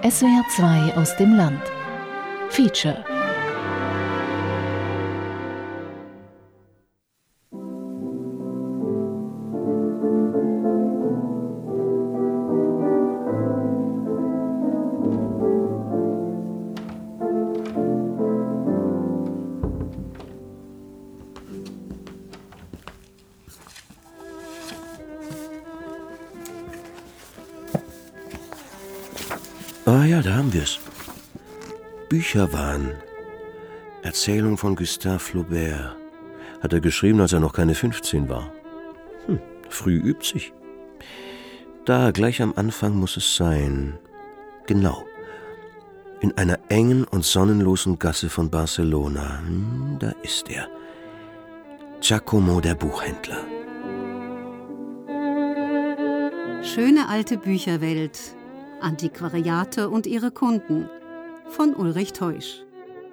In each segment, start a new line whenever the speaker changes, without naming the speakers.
SWR 2 aus dem Land. Feature.
Ah ja, da haben wir's. Bücherwahn. Erzählung von Gustave Flaubert. Hat er geschrieben, als er noch keine 15 war. Früh übt sich. Da, gleich am Anfang muss es sein. Genau. In einer engen und sonnenlosen Gasse von Barcelona. Da ist er. Giacomo, der Buchhändler.
Schöne alte Bücherwelt. Antiquariate und ihre Kunden von Ulrich Teusch.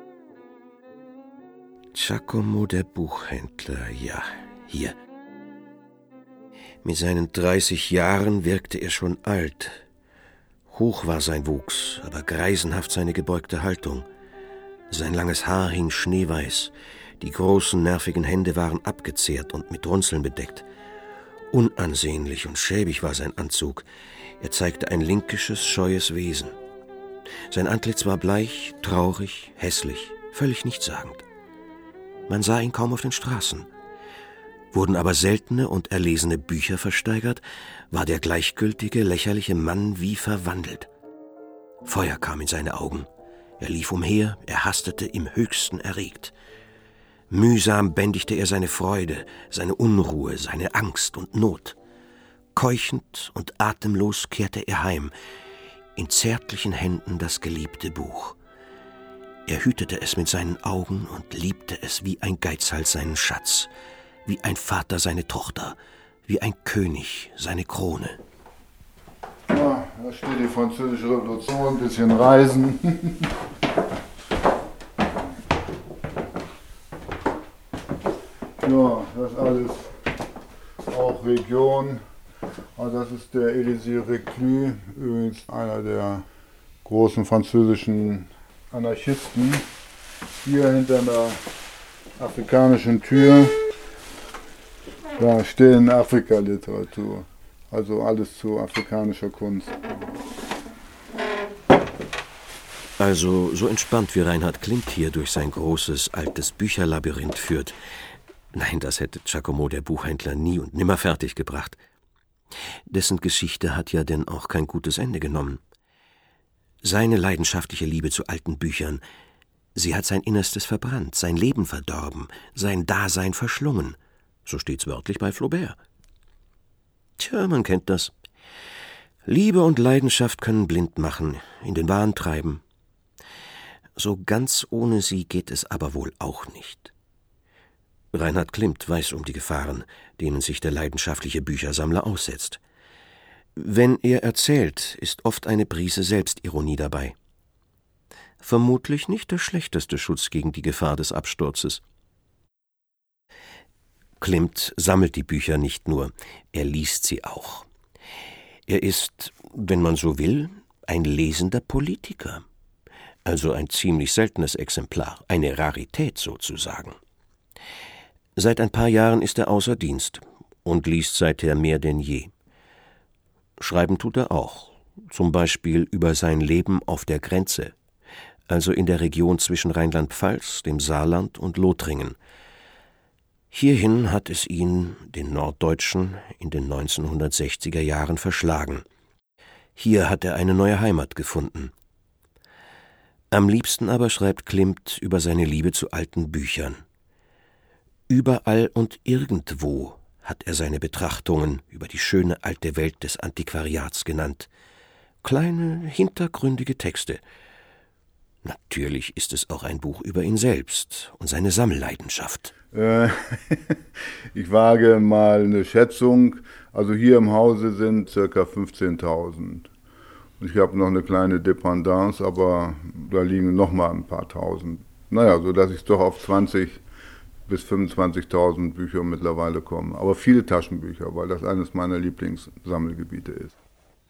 Giacomo, der Buchhändler, ja, hier. Mit seinen 30 Jahren wirkte er schon alt. Hoch war sein Wuchs, aber greisenhaft seine gebeugte Haltung. Sein langes Haar hing schneeweiß, die großen, nervigen Hände waren abgezehrt und mit Runzeln bedeckt. Unansehnlich und schäbig war sein Anzug. Er zeigte ein linkisches, scheues Wesen. Sein Antlitz war bleich, traurig, hässlich, völlig nichtssagend. Man sah ihn kaum auf den Straßen. Wurden aber seltene und erlesene Bücher versteigert, war der gleichgültige, lächerliche Mann wie verwandelt. Feuer kam in seine Augen. Er lief umher, er hastete im Höchsten erregt. Mühsam bändigte er seine Freude, seine Unruhe, seine Angst und Not. Keuchend und atemlos kehrte er heim, in zärtlichen Händen das geliebte Buch. Er hütete es mit seinen Augen und liebte es wie ein Geizhals seinen Schatz, wie ein Vater seine Tochter, wie ein König seine Krone.
Ja, da steht die Französische Revolution, ein bisschen Reisen. Ja, das alles auch Region. Also das ist der Élisée Reclus, übrigens einer der großen französischen Anarchisten. Hier hinter einer afrikanischen Tür, da steht Afrika-Literatur, also alles zu afrikanischer Kunst.
Also so entspannt wie Reinhard Klimt hier durch sein großes, altes Bücherlabyrinth führt. Nein, das hätte Giacomo, der Buchhändler, nie und nimmer fertiggebracht. Dessen Geschichte hat ja denn auch kein gutes Ende genommen. Seine leidenschaftliche Liebe zu alten Büchern, sie hat sein Innerstes verbrannt, sein Leben verdorben, sein Dasein verschlungen. So steht's wörtlich bei Flaubert. Tja, man kennt das. Liebe und Leidenschaft können blind machen, in den Wahn treiben. So ganz ohne sie geht es aber wohl auch nicht. Reinhard Klimt weiß um die Gefahren, denen sich der leidenschaftliche Büchersammler aussetzt. Wenn er erzählt, ist oft eine Prise Selbstironie dabei. Vermutlich nicht der schlechteste Schutz gegen die Gefahr des Absturzes. Klimt sammelt die Bücher nicht nur, er liest sie auch. Er ist, wenn man so will, ein lesender Politiker. Also ein ziemlich seltenes Exemplar, eine Rarität sozusagen. Seit ein paar Jahren ist er außer Dienst und liest seither mehr denn je. Schreiben tut er auch, zum Beispiel über sein Leben auf der Grenze, also in der Region zwischen Rheinland-Pfalz, dem Saarland und Lothringen. Hierhin hat es ihn, den Norddeutschen, in den 1960er Jahren verschlagen. Hier hat er eine neue Heimat gefunden. Am liebsten aber schreibt Klimt über seine Liebe zu alten Büchern. Überall und irgendwo hat er seine Betrachtungen über die schöne alte Welt des Antiquariats genannt. Kleine, hintergründige Texte. Natürlich ist es auch ein Buch über ihn selbst und seine Sammelleidenschaft.
Ich wage mal eine Schätzung. Also hier im Hause sind ca. 15.000. Ich habe noch eine kleine Dependance, aber da liegen noch mal ein paar Tausend. Naja, sodass ich doch auf 20.000 bis 25.000 Bücher mittlerweile komme. Aber viele Taschenbücher, weil das eines meiner Lieblingssammelgebiete ist.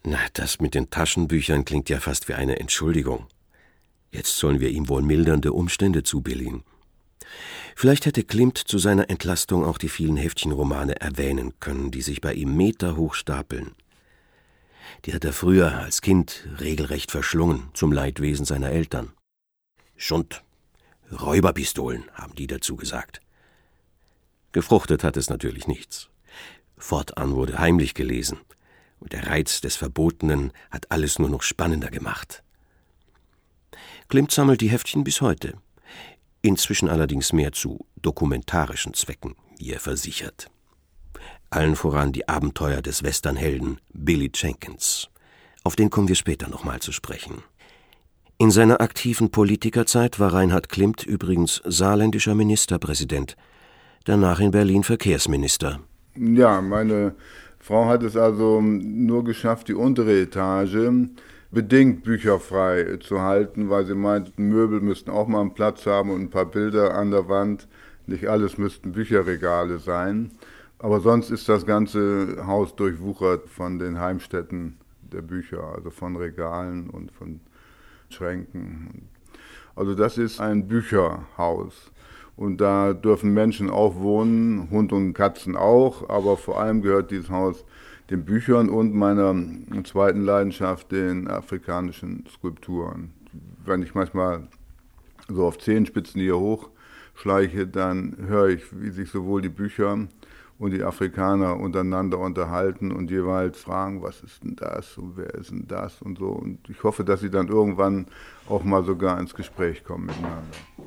Na, das mit den Taschenbüchern klingt ja fast wie eine Entschuldigung. Jetzt sollen wir ihm wohl mildernde Umstände zubilligen. Vielleicht hätte Klimt zu seiner Entlastung auch die vielen Heftchenromane erwähnen können, die sich bei ihm meterhoch stapeln. Die hat er früher als Kind regelrecht verschlungen, zum Leidwesen seiner Eltern. Schund, Räuberpistolen, haben die dazu gesagt. Gefruchtet hat es natürlich nichts. Fortan wurde heimlich gelesen, und der Reiz des Verbotenen hat alles nur noch spannender gemacht. Klimt sammelt die Heftchen bis heute, inzwischen allerdings mehr zu dokumentarischen Zwecken, wie er versichert. Allen voran die Abenteuer des Westernhelden Billy Jenkins. Auf den kommen wir später nochmal zu sprechen. In seiner aktiven Politikerzeit war Reinhard Klimt übrigens saarländischer Ministerpräsident, danach in Berlin Verkehrsminister.
Ja, meine Frau hat es also nur geschafft, die untere Etage bedingt bücherfrei zu halten, weil sie meint, Möbel müssten auch mal einen Platz haben und ein paar Bilder an der Wand. Nicht alles müssten Bücherregale sein. Aber sonst ist das ganze Haus durchwuchert von den Heimstätten der Bücher, also von Regalen und von Schränken. Also das ist ein Bücherhaus. Und da dürfen Menschen auch wohnen, Hund und Katzen auch, aber vor allem gehört dieses Haus den Büchern und meiner zweiten Leidenschaft, den afrikanischen Skulpturen. Wenn ich manchmal so auf Zehenspitzen hier hochschleiche, dann höre ich, wie sich sowohl die Bücher und die Afrikaner untereinander unterhalten und jeweils fragen, was ist denn das und wer ist denn das und so. Und ich hoffe, dass sie dann irgendwann auch mal sogar ins Gespräch kommen miteinander.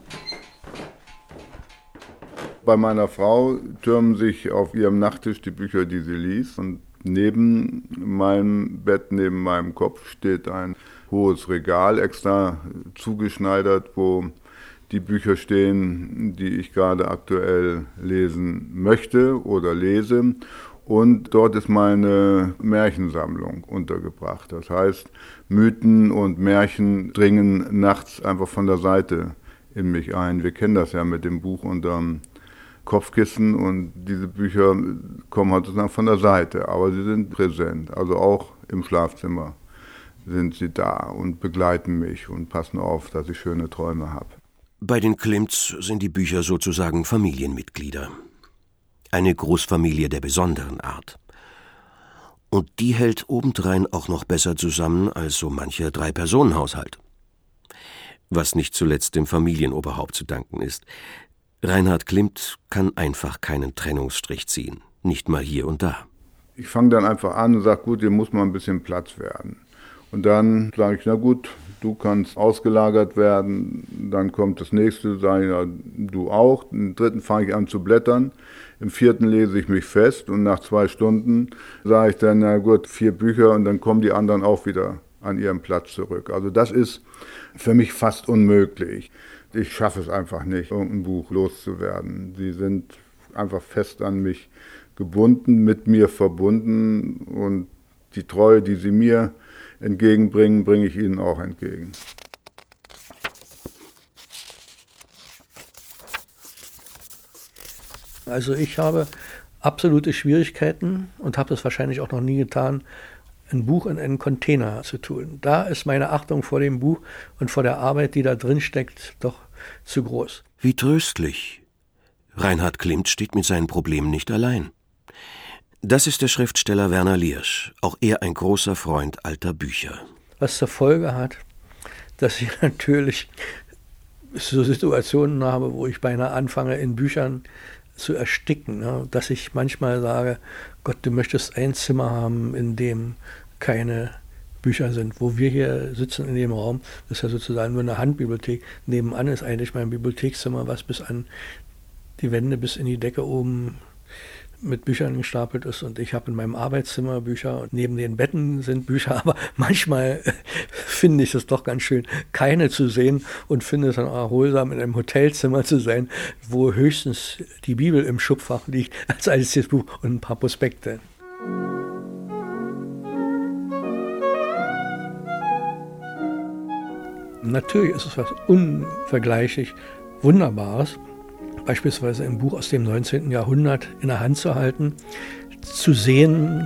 Bei meiner Frau türmen sich auf ihrem Nachttisch die Bücher, die sie liest. Und neben meinem Bett, neben meinem Kopf steht ein hohes Regal, extra zugeschneidert, wo die Bücher stehen, die ich gerade aktuell lesen möchte oder lese. Und dort ist meine Märchensammlung untergebracht. Das heißt, Mythen und Märchen dringen nachts einfach von der Seite in mich ein. Wir kennen das ja mit dem Buch unterm Kopfkissen und diese Bücher kommen halt sozusagen von der Seite, aber sie sind präsent. Also auch im Schlafzimmer sind sie da und begleiten mich und passen auf, dass ich schöne Träume habe.
Bei den Klimts sind die Bücher sozusagen Familienmitglieder. Eine Großfamilie der besonderen Art. Und die hält obendrein auch noch besser zusammen als so mancher 3-Personen-Haushalt. Was nicht zuletzt dem Familienoberhaupt zu danken ist. Reinhard Klimt kann einfach keinen Trennungsstrich ziehen, nicht mal hier und da.
Ich fange dann einfach an und sage, gut, hier muss mal ein bisschen Platz werden. Und dann sage ich, na gut, du kannst ausgelagert werden. Dann kommt das nächste, sage ich, ja, du auch. Im dritten fange ich an zu blättern. Im vierten lese ich mich fest und nach 2 Stunden sage ich dann, na gut, 4 Bücher und dann kommen die anderen auch wieder an ihren Platz zurück. Also das ist für mich fast unmöglich. Ich schaffe es einfach nicht, irgendein Buch loszuwerden. Sie sind einfach fest an mich gebunden, mit mir verbunden und die Treue, die sie mir entgegenbringen, bringe ich ihnen auch entgegen.
Also ich habe absolute Schwierigkeiten und habe das wahrscheinlich auch noch nie getan, ein Buch in einen Container zu tun. Da ist meine Achtung vor dem Buch und vor der Arbeit, die da drin steckt, doch zu groß.
Wie tröstlich. Reinhard Klimt steht mit seinen Problemen nicht allein. Das ist der Schriftsteller Werner Liersch, auch er ein großer Freund alter Bücher.
Was zur Folge hat, dass ich natürlich so Situationen habe, wo ich beinahe anfange, in Büchern zu ersticken. Ne? Dass ich manchmal sage, Gott, du möchtest ein Zimmer haben, in dem keine Bücher sind. Wo wir hier sitzen in dem Raum, das ist ja sozusagen nur eine Handbibliothek. Nebenan ist eigentlich mein Bibliothekszimmer, was bis an die Wände, bis in die Decke oben mit Büchern gestapelt ist. Und ich habe in meinem Arbeitszimmer Bücher und neben den Betten sind Bücher. Aber manchmal finde ich es doch ganz schön, keine zu sehen und finde es dann auch erholsam, in einem Hotelzimmer zu sein, wo höchstens die Bibel im Schubfach liegt, als einziges Buch und ein paar Prospekte. Natürlich ist es was unvergleichlich Wunderbares, beispielsweise ein Buch aus dem 19. Jahrhundert in der Hand zu halten, zu sehen,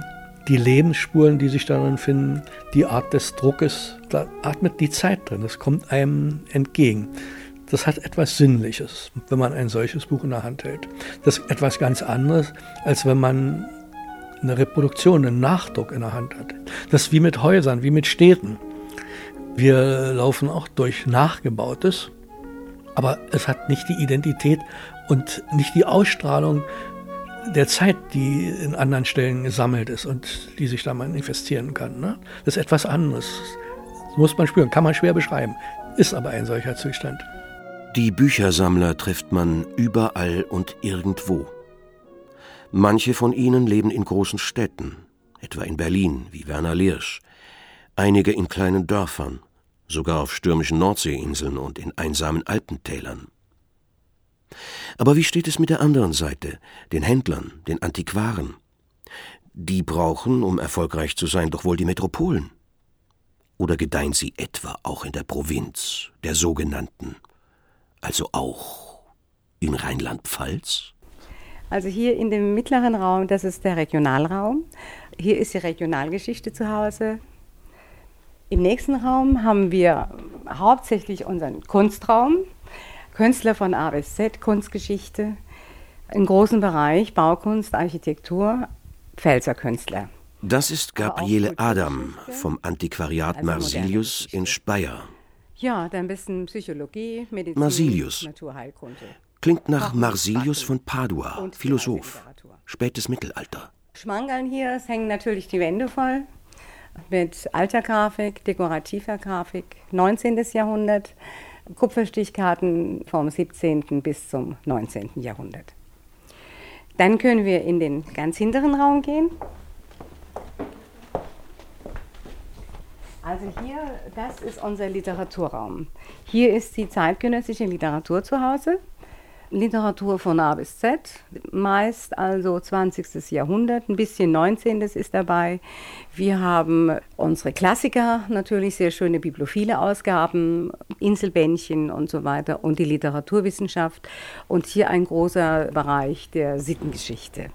die Lebensspuren, die sich darin finden, die Art des Druckes, da atmet die Zeit drin, das kommt einem entgegen. Das hat etwas Sinnliches, wenn man ein solches Buch in der Hand hält. Das ist etwas ganz anderes, als wenn man eine Reproduktion, einen Nachdruck in der Hand hat. Das ist wie mit Häusern, wie mit Städten. Wir laufen auch durch Nachgebautes, aber es hat nicht die Identität und nicht die Ausstrahlung der Zeit, die in anderen Stellen gesammelt ist und die sich da manifestieren kann. Ne? Das ist etwas anderes. Das muss man spüren, kann man schwer beschreiben, ist aber ein solcher Zustand.
Die Büchersammler trifft man überall und irgendwo. Manche von ihnen leben in großen Städten, etwa in Berlin, wie Werner Liersch. Einige in kleinen Dörfern, sogar auf stürmischen Nordseeinseln und in einsamen Alpentälern. Aber wie steht es mit der anderen Seite, den Händlern, den Antiquaren? Die brauchen, um erfolgreich zu sein, doch wohl die Metropolen. Oder gedeihen sie etwa auch in der Provinz, der sogenannten, also auch in Rheinland-Pfalz?
Also hier in dem mittleren Raum, das ist der Regionalraum. Hier ist die Regionalgeschichte zu Hause. Im nächsten Raum haben wir hauptsächlich unseren Kunstraum. Künstler von A bis Z, Kunstgeschichte, im großen Bereich Baukunst, Architektur, Pfälzer Künstler.
Das ist Gabriele Adam vom Antiquariat Marsilius in Speyer.
Ja, dann ein bisschen Psychologie, Medizin,
Marsilius.
Naturheilkunde.
Klingt nach Marsilius von Padua, Philosoph, spätes Mittelalter.
Schmankerln hier, es hängen natürlich die Wände voll mit alter Grafik, dekorativer Grafik, 19. Jahrhundert. Kupferstichkarten vom 17. bis zum 19. Jahrhundert. Dann können wir in den ganz hinteren Raum gehen. Also hier, das ist unser Literaturraum. Hier ist die zeitgenössische Literatur zu Hause. Literatur von A bis Z, meist also 20. Jahrhundert, ein bisschen 19. ist dabei. Wir haben unsere Klassiker, natürlich sehr schöne bibliophile Ausgaben, Inselbändchen und so weiter und die Literaturwissenschaft und hier ein großer Bereich der Sittengeschichte.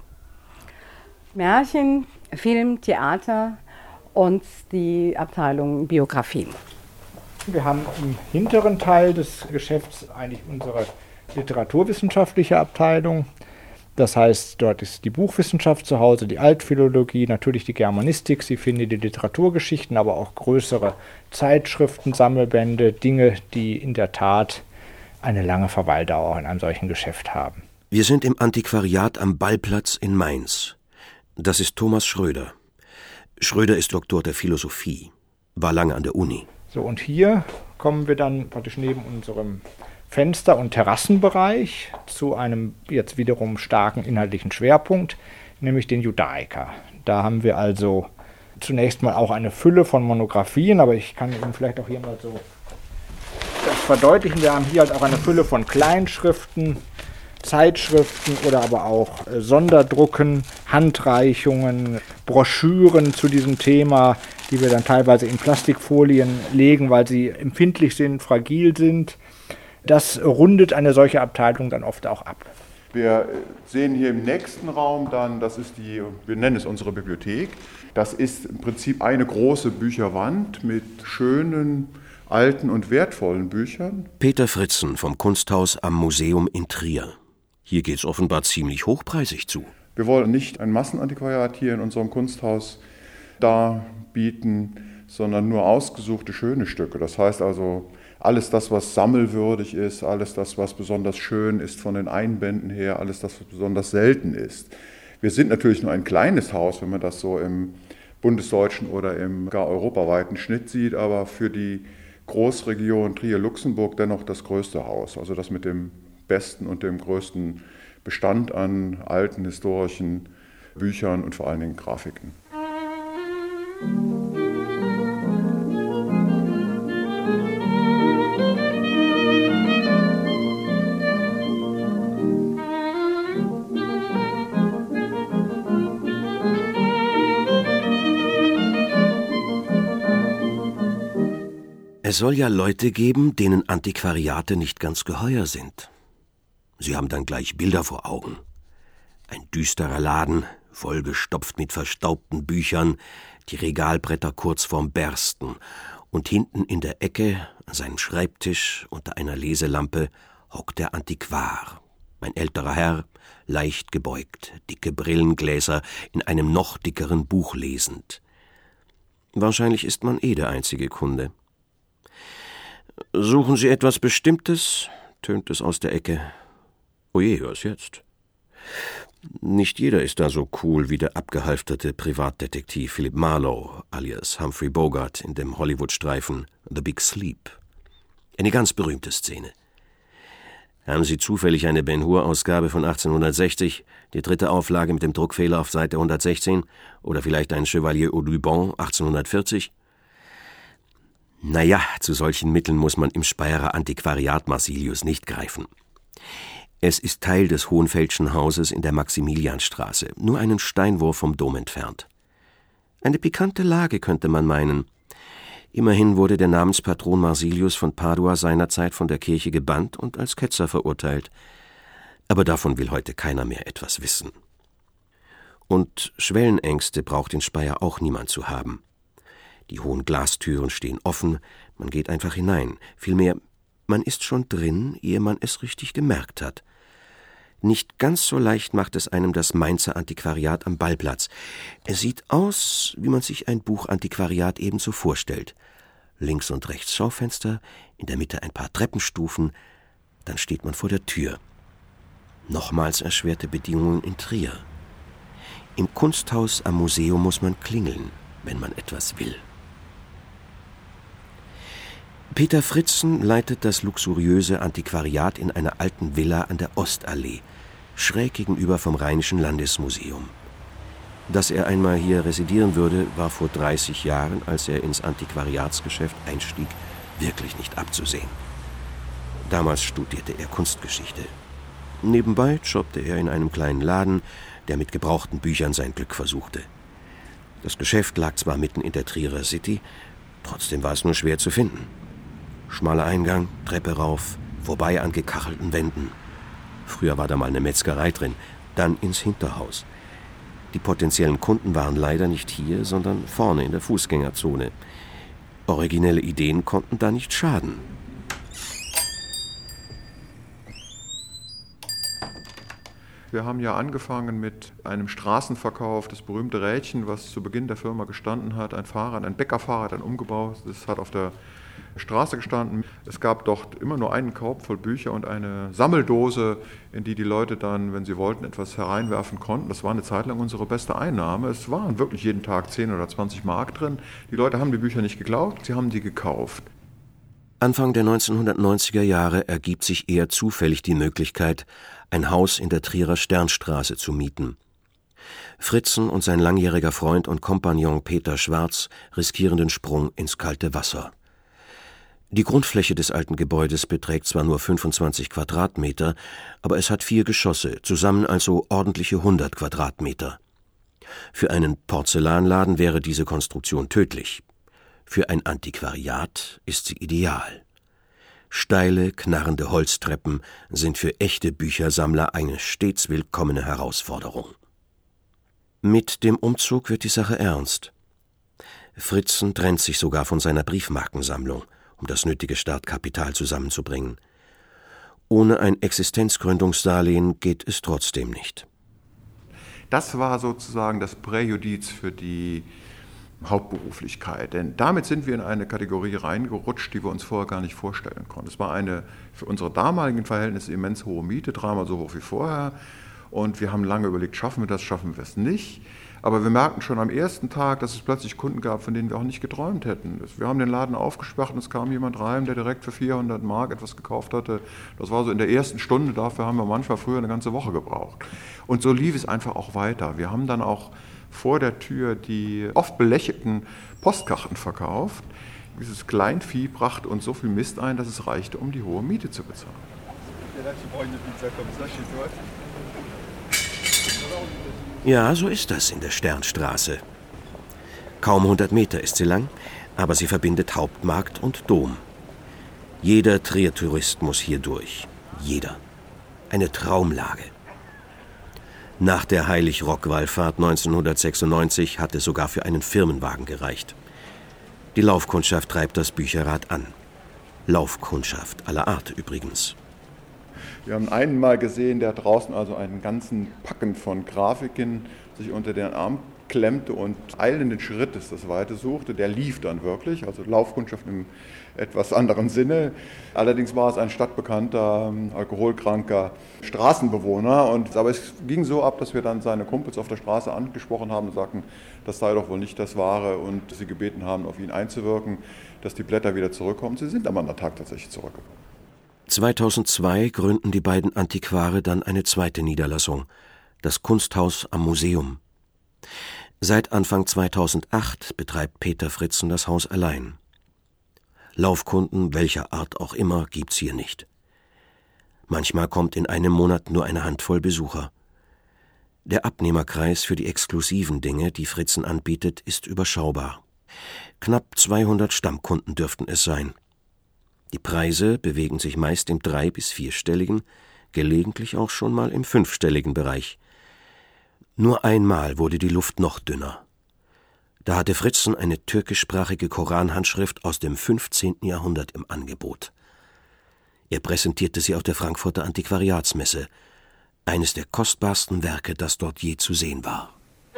Märchen, Film, Theater und die Abteilung Biografien.
Wir haben im hinteren Teil des Geschäfts eigentlich unsere literaturwissenschaftliche Abteilung. Das heißt, dort ist die Buchwissenschaft zu Hause, die Altphilologie, natürlich die Germanistik. Sie finden die Literaturgeschichten, aber auch größere Zeitschriften, Sammelbände, Dinge, die in der Tat eine lange Verweildauer in einem solchen Geschäft haben.
Wir sind im Antiquariat am Ballplatz in Mainz. Das ist Thomas Schröder. Schröder ist Doktor der Philosophie, war lange an der Uni.
So, und hier kommen wir dann praktisch neben unserem Fenster- und Terrassenbereich zu einem jetzt wiederum starken inhaltlichen Schwerpunkt, nämlich den Judaiker. Da haben wir also zunächst mal auch eine Fülle von Monographien, aber ich kann Ihnen vielleicht auch hier mal so das verdeutlichen. Wir haben hier halt auch eine Fülle von Kleinschriften, Zeitschriften oder aber auch Sonderdrucken, Handreichungen, Broschüren zu diesem Thema, die wir dann teilweise in Plastikfolien legen, weil sie empfindlich sind, fragil sind. Das rundet eine solche Abteilung dann oft auch ab.
Wir sehen hier im nächsten Raum dann, das ist wir nennen es unsere Bibliothek. Das ist im Prinzip eine große Bücherwand mit schönen, alten und wertvollen Büchern.
Peter Fritzen vom Kunsthaus am Museum in Trier. Hier geht's offenbar ziemlich hochpreisig zu.
Wir wollen nicht ein Massenantiquariat hier in unserem Kunsthaus darbieten, sondern nur ausgesuchte schöne Stücke. Das heißt also, alles das, was sammelwürdig ist, alles das, was besonders schön ist von den Einbänden her, alles das, was besonders selten ist. Wir sind natürlich nur ein kleines Haus, wenn man das so im bundesdeutschen oder im gar europaweiten Schnitt sieht, aber für die Großregion Trier-Luxemburg dennoch das größte Haus, also das mit dem besten und dem größten Bestand an alten historischen Büchern und vor allen Dingen Grafiken.
Es soll ja Leute geben, denen Antiquariate nicht ganz geheuer sind. Sie haben dann gleich Bilder vor Augen. Ein düsterer Laden, vollgestopft mit verstaubten Büchern, die Regalbretter kurz vorm Bersten, und hinten in der Ecke, an seinem Schreibtisch, unter einer Leselampe, hockt der Antiquar, ein älterer Herr, leicht gebeugt, dicke Brillengläser, in einem noch dickeren Buch lesend. Wahrscheinlich ist man der einzige Kunde. »Suchen Sie etwas Bestimmtes?« tönt es aus der Ecke. »Oje, hör's jetzt.« Nicht jeder ist da so cool wie der abgehalfterte Privatdetektiv Philip Marlowe alias Humphrey Bogart in dem Hollywood-Streifen The Big Sleep. Eine ganz berühmte Szene. Haben Sie zufällig eine Ben-Hur-Ausgabe von 1860, die 3. Auflage mit dem Druckfehler auf Seite 116, oder vielleicht ein Chevalier Audubon 1840? Naja, zu solchen Mitteln muss man im Speyerer Antiquariat Marsilius nicht greifen. Es ist Teil des Hohenfeldschen Hauses in der Maximilianstraße, nur einen Steinwurf vom Dom entfernt. Eine pikante Lage, könnte man meinen. Immerhin wurde der Namenspatron Marsilius von Padua seinerzeit von der Kirche gebannt und als Ketzer verurteilt. Aber davon will heute keiner mehr etwas wissen. Und Schwellenängste braucht in Speyer auch niemand zu haben. Die hohen Glastüren stehen offen, man geht einfach hinein. Vielmehr, man ist schon drin, ehe man es richtig gemerkt hat. Nicht ganz so leicht macht es einem das Mainzer Antiquariat am Ballplatz. Es sieht aus, wie man sich ein Buchantiquariat ebenso vorstellt. Links und rechts Schaufenster, in der Mitte ein paar Treppenstufen, dann steht man vor der Tür. Nochmals erschwerte Bedingungen in Trier. Im Kunsthaus am Museum muss man klingeln, wenn man etwas will. Peter Fritzen leitet das luxuriöse Antiquariat in einer alten Villa an der Ostallee, schräg gegenüber vom Rheinischen Landesmuseum. Dass er einmal hier residieren würde, war vor 30 Jahren, als er ins Antiquariatsgeschäft einstieg, wirklich nicht abzusehen. Damals studierte er Kunstgeschichte. Nebenbei jobbte er in einem kleinen Laden, der mit gebrauchten Büchern sein Glück versuchte. Das Geschäft lag zwar mitten in der Trierer City, trotzdem war es nur schwer zu finden. Schmaler Eingang, Treppe rauf, vorbei an gekachelten Wänden. Früher war da mal eine Metzgerei drin, dann ins Hinterhaus. Die potenziellen Kunden waren leider nicht hier, sondern vorne in der Fußgängerzone. Originelle Ideen konnten da nicht schaden.
Wir haben ja angefangen mit einem Straßenverkauf, das berühmte Rädchen, was zu Beginn der Firma gestanden hat, ein Fahrrad, ein Bäckerfahrrad, ein umgebaut, das hat auf der Straße gestanden. Es gab dort immer nur einen Korb voll Bücher und eine Sammeldose, in die die Leute dann, wenn sie wollten, etwas hereinwerfen konnten. Das war eine Zeit lang unsere beste Einnahme. Es waren wirklich jeden Tag 10 oder 20 Mark drin. Die Leute haben die Bücher nicht geglaubt, sie haben die gekauft.
Anfang der 1990er Jahre ergibt sich eher zufällig die Möglichkeit, ein Haus in der Trierer Sternstraße zu mieten. Fritzen und sein langjähriger Freund und Kompagnon Peter Schwarz riskieren den Sprung ins kalte Wasser. Die Grundfläche des alten Gebäudes beträgt zwar nur 25 Quadratmeter, aber es hat 4 Geschosse, zusammen also ordentliche 100 Quadratmeter. Für einen Porzellanladen wäre diese Konstruktion tödlich. Für ein Antiquariat ist sie ideal. Steile, knarrende Holztreppen sind für echte Büchersammler eine stets willkommene Herausforderung. Mit dem Umzug wird die Sache ernst. Fritzen trennt sich sogar von seiner Briefmarkensammlung, um das nötige Startkapital zusammenzubringen. Ohne ein Existenzgründungsdarlehen geht es trotzdem nicht.
Das war sozusagen das Präjudiz für die Hauptberuflichkeit, denn damit sind wir in eine Kategorie reingerutscht, die wir uns vorher gar nicht vorstellen konnten. Es war eine für unsere damaligen Verhältnisse immens hohe Miete, 3-mal so hoch wie vorher, und wir haben lange überlegt, schaffen wir es nicht. Aber wir merkten schon am ersten Tag, dass es plötzlich Kunden gab, von denen wir auch nicht geträumt hätten. Wir haben den Laden aufgesperrt und es kam jemand rein, der direkt für 400 Mark etwas gekauft hatte. Das war so in der ersten Stunde, dafür haben wir manchmal früher eine ganze Woche gebraucht. Und so lief es einfach auch weiter. Wir haben dann auch vor der Tür die oft belächelten Postkarten verkauft. Dieses Kleinvieh brachte uns so viel Mist ein, dass es reichte, um die hohe Miete zu bezahlen.
Ja, so ist das in der Sternstraße. Kaum 100 Meter ist sie lang, aber sie verbindet Hauptmarkt und Dom. Jeder Trier-Tourist muss hier durch. Jeder. Eine Traumlage. Nach der Heilig-Rock-Wallfahrt 1996 hat es sogar für einen Firmenwagen gereicht. Die Laufkundschaft treibt das Bücherrad an. Laufkundschaft aller Art übrigens.
Wir haben einen mal gesehen, der draußen also einen ganzen Packen von Grafiken sich unter den Arm klemmte und eilenden Schrittes das Weite suchte. Der lief dann wirklich, also Laufkundschaft im etwas anderen Sinne. Allerdings war es ein stadtbekannter, alkoholkranker Straßenbewohner. Aber es ging so ab, dass wir dann seine Kumpels auf der Straße angesprochen haben und sagten, das sei doch wohl nicht das Wahre und sie gebeten haben, auf ihn einzuwirken, dass die Blätter wieder zurückkommen. Sie sind am anderen Tag tatsächlich zurückgekommen.
2002 gründen die beiden Antiquare dann eine zweite Niederlassung, das Kunsthaus am Museum. Seit Anfang 2008 betreibt Peter Fritzen das Haus allein. Laufkunden welcher Art auch immer gibt's hier nicht. Manchmal kommt in einem Monat nur eine Handvoll Besucher. Der Abnehmerkreis für die exklusiven Dinge, die Fritzen anbietet, ist überschaubar. Knapp 200 Stammkunden dürften es sein. Die Preise bewegen sich meist im 3- bis 4-stelligen, gelegentlich auch schon mal im 5-stelligen Bereich. Nur einmal wurde die Luft noch dünner. Da hatte Fritzen eine türkischsprachige Koranhandschrift aus dem 15. Jahrhundert im Angebot. Er präsentierte sie auf der Frankfurter Antiquariatsmesse, eines der kostbarsten Werke, das dort je zu sehen war.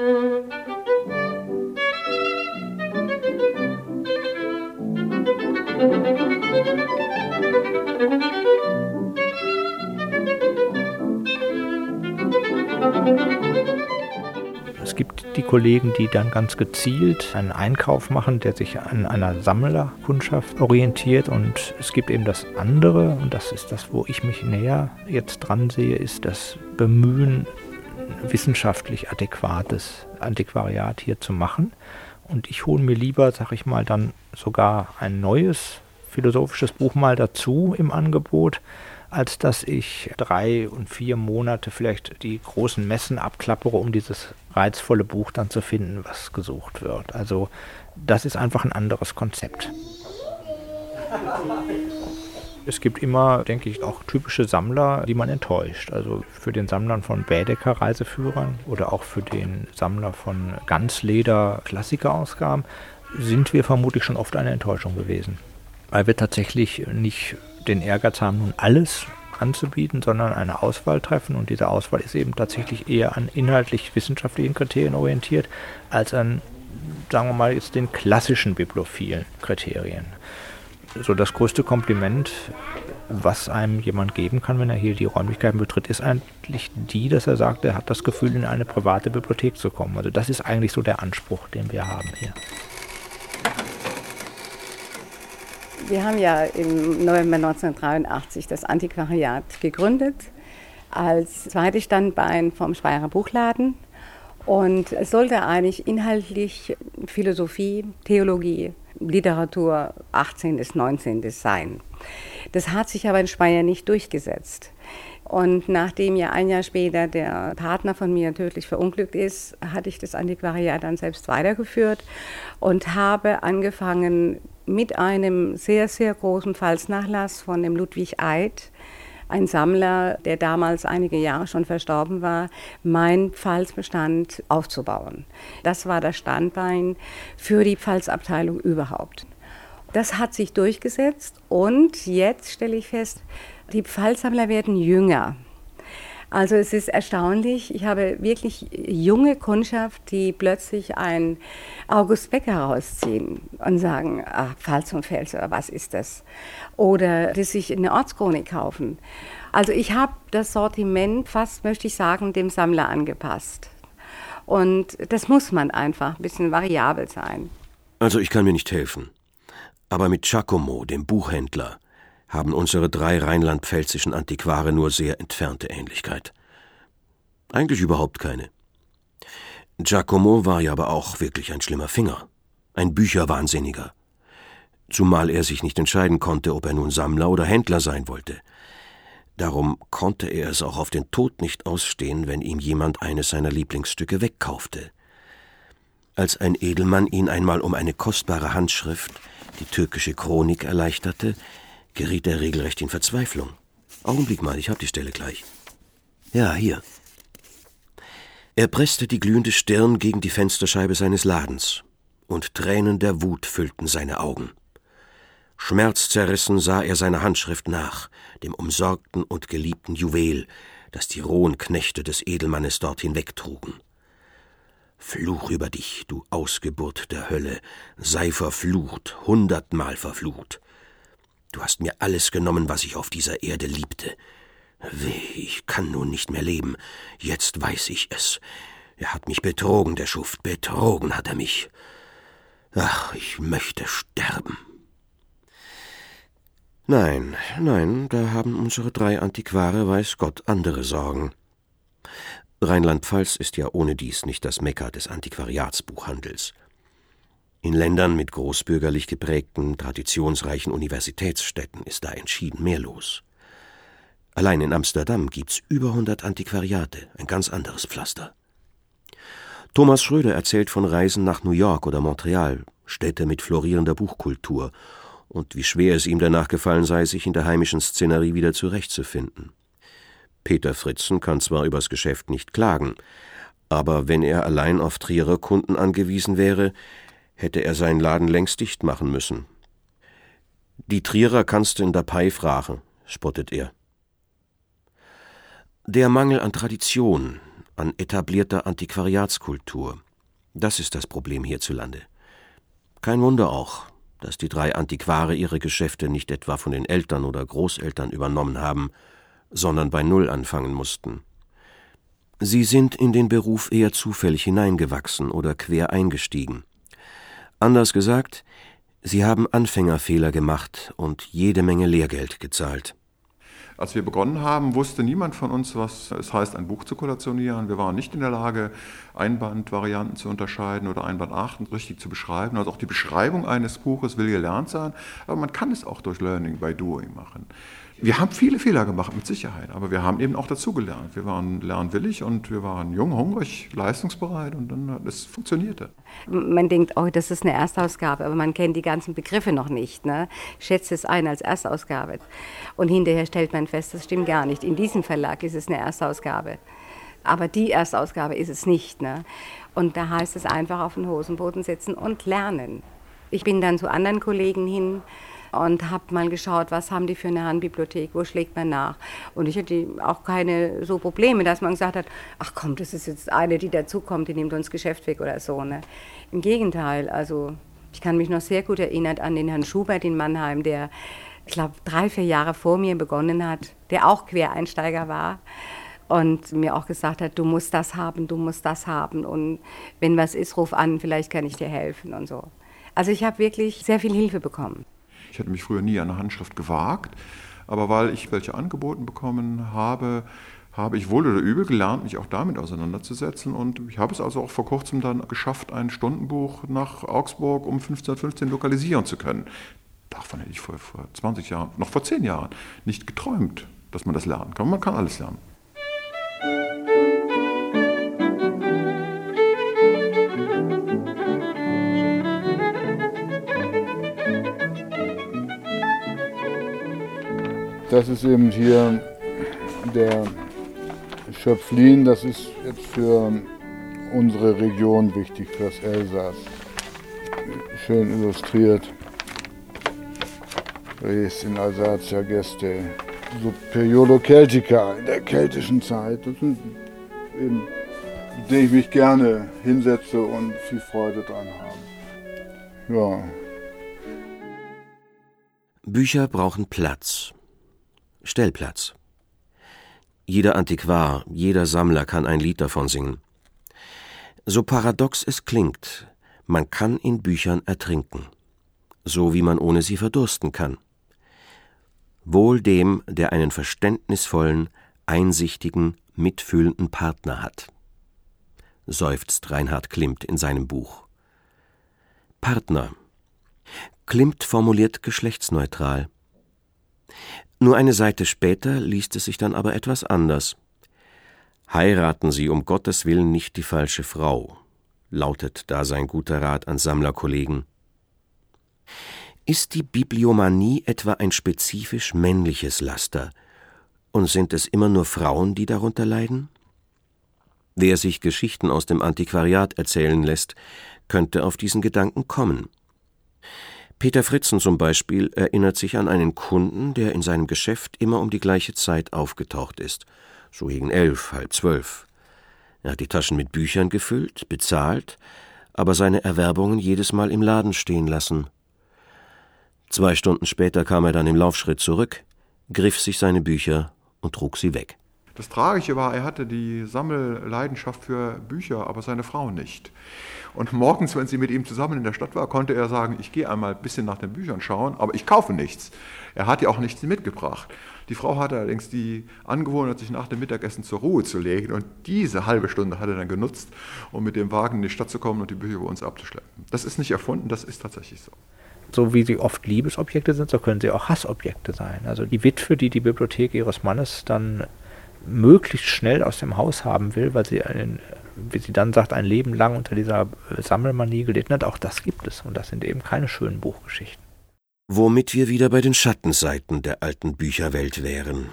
Es gibt die Kollegen, die dann ganz gezielt einen Einkauf machen, der sich an einer Sammlerkundschaft orientiert. Und es gibt eben das andere, und das ist das, wo ich mich näher jetzt dran sehe, ist das Bemühen, wissenschaftlich adäquates Antiquariat hier zu machen. Und ich hole mir lieber, sag ich mal, dann sogar ein neues philosophisches Buch mal dazu im Angebot, als dass ich 3 und 4 Monate vielleicht die großen Messen abklappere, um dieses reizvolle Buch dann zu finden, was gesucht wird. Also das ist einfach ein anderes Konzept. Es gibt immer, denke ich, auch typische Sammler, die man enttäuscht. Also für den Sammler von Baedeker Reiseführern oder auch für den Sammler von Ganzleder Klassikerausgaben sind wir vermutlich schon oft eine Enttäuschung gewesen. Weil wir tatsächlich nicht den Ehrgeiz haben, nun alles anzubieten, sondern eine Auswahl treffen. Und diese Auswahl ist eben tatsächlich eher an inhaltlich-wissenschaftlichen Kriterien orientiert, als an, sagen wir mal, jetzt den klassischen bibliophilen Kriterien. So das größte Kompliment, was einem jemand geben kann, wenn er hier die Räumlichkeiten betritt, ist eigentlich dass er sagt, er hat das Gefühl, in eine private Bibliothek zu kommen. Also das ist eigentlich so der Anspruch, den wir haben hier.
Wir haben ja im November 1983 das Antiquariat gegründet, als zweites Standbein vom Speyerer Buchladen. Und es sollte eigentlich inhaltlich Philosophie, Theologie, Literatur 18. bis 19. sein. Das hat sich aber in Speyer nicht durchgesetzt. Und nachdem ja ein Jahr später der Partner von mir tödlich verunglückt ist, hatte ich das Antiquariat dann selbst weitergeführt und habe angefangen mit einem sehr, sehr großen Pfalznachlass von dem Ludwig Eid, ein Sammler, der damals einige Jahre schon verstorben war, mein Pfalzbestand aufzubauen. Das war das Standbein für die Pfalzabteilung überhaupt. Das hat sich durchgesetzt und jetzt stelle ich fest, die Pfalzsammler werden jünger. Also es ist erstaunlich, ich habe wirklich junge Kundschaft, die plötzlich einen August Becker rausziehen und sagen, ach, Pfalz und Pfälzer, was ist das? Oder die sich eine Ortschronik kaufen. Also ich habe das Sortiment fast, möchte ich sagen, dem Sammler angepasst. Und das muss man einfach ein bisschen variabel sein.
Also ich kann mir nicht helfen. Aber mit Giacomo, dem Buchhändler, haben unsere 3 rheinland-pfälzischen Antiquare nur sehr entfernte Ähnlichkeit. Eigentlich überhaupt keine. Giacomo war ja aber auch wirklich ein schlimmer Finger, ein Bücherwahnsinniger. Zumal er sich nicht entscheiden konnte, ob er nun Sammler oder Händler sein wollte. Darum konnte er es auch auf den Tod nicht ausstehen, wenn ihm jemand eines seiner Lieblingsstücke wegkaufte. Als ein Edelmann ihn einmal um eine kostbare Handschrift, die türkische Chronik, erleichterte, geriet er regelrecht in Verzweiflung. Augenblick mal, ich hab die Stelle gleich. Ja, hier. Er presste die glühende Stirn gegen die Fensterscheibe seines Ladens, und Tränen der Wut füllten seine Augen. Schmerzzerrissen sah er seiner Handschrift nach, dem umsorgten und geliebten Juwel, das die rohen Knechte des Edelmannes dort hinwegtrugen. Fluch über dich, du Ausgeburt der Hölle, sei verflucht, 100-mal verflucht. Du hast mir alles genommen, was ich auf dieser Erde liebte. Weh, ich kann nun nicht mehr leben, jetzt weiß ich es. Er hat mich betrogen, der Schuft, betrogen hat er mich. Ach, ich möchte sterben. Nein, da haben unsere 3 Antiquare, weiß Gott, andere Sorgen. Rheinland-Pfalz ist ja ohnedies nicht das Mekka des Antiquariatsbuchhandels. In Ländern mit großbürgerlich geprägten, traditionsreichen Universitätsstädten ist da entschieden mehr los. Allein in Amsterdam gibt's über 100 Antiquariate, ein ganz anderes Pflaster. Thomas Schröder erzählt von Reisen nach New York oder Montreal, Städte mit florierender Buchkultur, und wie schwer es ihm danach gefallen sei, sich in der heimischen Szenerie wieder zurechtzufinden. Peter Fritzen kann zwar übers Geschäft nicht klagen, aber wenn er allein auf Trierer Kunden angewiesen wäre, hätte er seinen Laden längst dicht machen müssen. Die Trierer kannst du in der Pei fragen, spottet er. Der Mangel an Tradition, an etablierter Antiquariatskultur, das ist das Problem hierzulande. Kein Wunder auch, dass die 3 Antiquare ihre Geschäfte nicht etwa von den Eltern oder Großeltern übernommen haben, sondern bei Null anfangen mussten. Sie sind in den Beruf eher zufällig hineingewachsen oder quer eingestiegen. Anders gesagt, sie haben Anfängerfehler gemacht und jede Menge Lehrgeld gezahlt.
Als wir begonnen haben, wusste niemand von uns, was es heißt, ein Buch zu kollektionieren. Wir waren nicht in der Lage, Einbandvarianten zu unterscheiden oder Einbandarten richtig zu beschreiben. Also auch die Beschreibung eines Buches will gelernt sein, aber man kann es auch durch Learning by Doing machen. Wir haben viele Fehler gemacht, mit Sicherheit, aber wir haben eben auch dazugelernt. Wir waren lernwillig und wir waren jung, hungrig, leistungsbereit und dann es funktionierte.
Man denkt, oh, das ist eine Erstausgabe, aber man kennt die ganzen Begriffe noch nicht. Ne? Schätzt es ein als Erstausgabe. Und hinterher stellt man fest, das stimmt gar nicht. In diesem Verlag ist es eine Erstausgabe. Aber die Erstausgabe ist es nicht. Ne? Und da heißt es einfach auf den Hosenboden setzen und lernen. Ich bin dann zu anderen Kollegen hin und habe mal geschaut, was haben die für eine Handbibliothek, wo schlägt man nach. Und ich hatte auch keine so Probleme, dass man gesagt hat, ach komm, das ist jetzt eine, die dazukommt, die nimmt uns Geschäft weg oder so. Ne? Im Gegenteil, also ich kann mich noch sehr gut erinnern an den Herrn Schubert in Mannheim, der, ich glaube, 3-4 Jahre vor mir begonnen hat, der auch Quereinsteiger war und mir auch gesagt hat, du musst das haben und wenn was ist, ruf an, vielleicht kann ich dir helfen und so. Also ich habe wirklich sehr viel Hilfe bekommen.
Ich hätte mich früher nie an eine Handschrift gewagt, aber weil ich welche angeboten bekommen habe, habe ich wohl oder übel gelernt, mich auch damit auseinanderzusetzen. Und ich habe es also auch vor kurzem dann geschafft, ein Stundenbuch nach Augsburg um 15:15 lokalisieren zu können. Davon hätte ich vor 20 Jahren, noch vor 10 Jahren, nicht geträumt, dass man das lernen kann. Man kann alles lernen.
Das ist eben hier der Schöpflin, das ist jetzt für unsere Region wichtig, fürs Elsass. Schön illustriert. Res in Alsatia Geste. So Periodo Celtica in der keltischen Zeit. Das sind eben, mit denen ich mich gerne hinsetze und viel Freude dran habe. Ja.
Bücher brauchen Platz. Stellplatz. Jeder Antiquar, jeder Sammler kann ein Lied davon singen. So paradox es klingt, man kann in Büchern ertrinken, so wie man ohne sie verdursten kann. Wohl dem, der einen verständnisvollen, einsichtigen, mitfühlenden Partner hat, seufzt Reinhard Klimt in seinem Buch. Partner. Klimt formuliert geschlechtsneutral. Nur eine Seite später liest es sich dann aber etwas anders. Heiraten Sie um Gottes Willen nicht die falsche Frau, lautet da sein guter Rat an Sammlerkollegen. Ist die Bibliomanie etwa ein spezifisch männliches Laster, und sind es immer nur Frauen, die darunter leiden? Wer sich Geschichten aus dem Antiquariat erzählen lässt, könnte auf diesen Gedanken kommen. Peter Fritzen zum Beispiel erinnert sich an einen Kunden, der in seinem Geschäft immer um die gleiche Zeit aufgetaucht ist, so gegen 11, halb 12. Er hat die Taschen mit Büchern gefüllt, bezahlt, aber seine Erwerbungen jedes Mal im Laden stehen lassen. 2 Stunden später kam er dann im Laufschritt zurück, griff sich seine Bücher und trug sie weg.
Das Tragische war, er hatte die Sammelleidenschaft für Bücher, aber seine Frau nicht. Und morgens, wenn sie mit ihm zusammen in der Stadt war, konnte er sagen, ich gehe einmal ein bisschen nach den Büchern schauen, aber ich kaufe nichts. Er hat ja auch nichts mitgebracht. Die Frau hatte allerdings die Angewohnheit, sich nach dem Mittagessen zur Ruhe zu legen. Und diese halbe Stunde hat er dann genutzt, um mit dem Wagen in die Stadt zu kommen und die Bücher bei uns abzuschleppen. Das ist nicht erfunden, das ist tatsächlich so.
So wie sie oft Liebesobjekte sind, so können sie auch Hassobjekte sein. Also die Witwe, die die Bibliothek ihres Mannes dann möglichst schnell aus dem Haus haben will, weil sie, wie sie dann sagt, ein Leben lang unter dieser Sammelmanie gelitten hat, auch das gibt es. Und das sind eben keine schönen Buchgeschichten.
Womit wir wieder bei den Schattenseiten der alten Bücherwelt wären.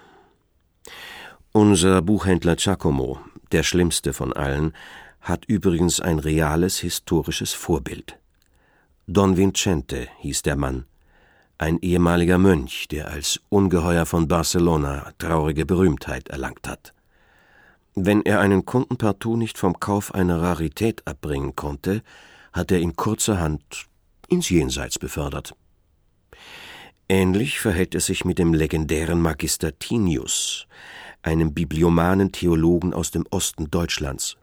Unser Buchhändler Giacomo, der schlimmste von allen, hat übrigens ein reales historisches Vorbild. Don Vincente hieß der Mann, ein ehemaliger Mönch, der als Ungeheuer von Barcelona traurige Berühmtheit erlangt hat. Wenn er einen Kunden partout nicht vom Kauf einer Rarität abbringen konnte, hat er ihn kurzerhand ins Jenseits befördert. Ähnlich verhält es sich mit dem legendären Magister Tinius, einem bibliomanen Theologen aus dem Osten Deutschlands.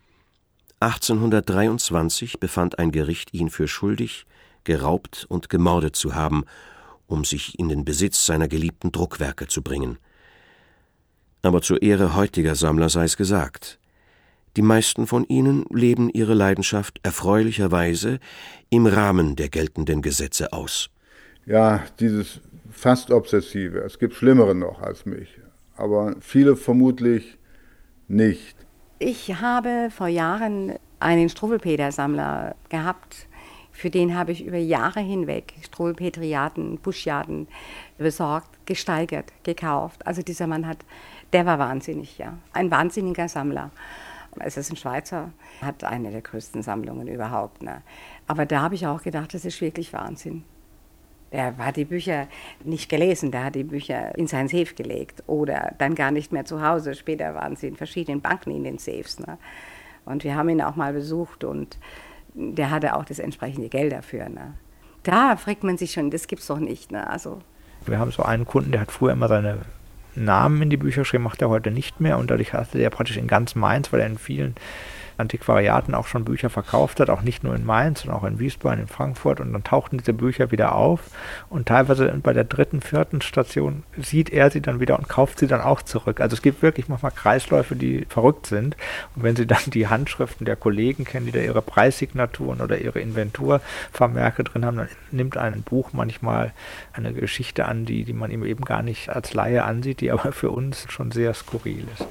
1823 befand ein Gericht ihn für schuldig, geraubt und gemordet zu haben, um sich in den Besitz seiner geliebten Druckwerke zu bringen. Aber zur Ehre heutiger Sammler sei es gesagt, die meisten von ihnen leben ihre Leidenschaft erfreulicherweise im Rahmen der geltenden Gesetze aus.
Ja, dieses fast Obsessive, es gibt Schlimmere noch als mich, aber viele vermutlich nicht.
Ich habe vor Jahren einen Struwwelpeter-Sammler gehabt. Für den habe ich über Jahre hinweg Struwwelpetriaten, Buschjaden besorgt, gesteigert, gekauft. Also dieser Mann der war wahnsinnig, ja. Ein wahnsinniger Sammler. Es ist ein Schweizer, hat eine der größten Sammlungen überhaupt. Ne? Aber da habe ich auch gedacht, das ist wirklich Wahnsinn. Der hat die Bücher nicht gelesen, der hat die Bücher in sein Safe gelegt oder dann gar nicht mehr zu Hause. Später waren sie in verschiedenen Banken in den Safes. Ne? Und wir haben ihn auch mal besucht und der hatte auch das entsprechende Geld dafür. Ne? Da fragt man sich schon, das gibt's doch nicht. Ne? Also.
Wir haben so einen Kunden, der hat früher immer seine Namen in die Bücher geschrieben, macht er heute nicht mehr. Und dadurch hatte er praktisch in ganz Mainz, weil er in vielen Antiquariaten auch schon Bücher verkauft hat, auch nicht nur in Mainz, sondern auch in Wiesbaden, in Frankfurt. Und dann tauchten diese Bücher wieder auf. Und teilweise bei der 3., 4. Station sieht er sie dann wieder und kauft sie dann auch zurück. Also es gibt wirklich manchmal Kreisläufe, die verrückt sind. Und wenn Sie dann die Handschriften der Kollegen kennen, die da ihre Preissignaturen oder ihre Inventurvermerke drin haben, dann nimmt ein Buch manchmal eine Geschichte an, die man ihm eben gar nicht als Laie ansieht, die aber für uns schon sehr skurril ist.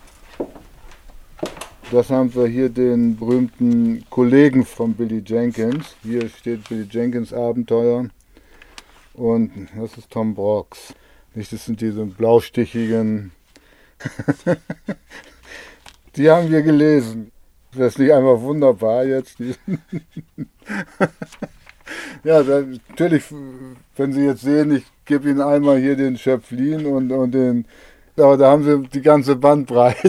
Das haben wir hier den berühmten Kollegen von Billy Jenkins. Hier steht Billy Jenkins Abenteuer und das ist Tom Brooks. Das sind diese blaustichigen. Die haben wir gelesen. Das ist nicht einfach wunderbar jetzt. Ja, natürlich, wenn Sie jetzt sehen, ich gebe Ihnen einmal hier den Schöpflin und den. Aber da haben Sie die ganze Bandbreite.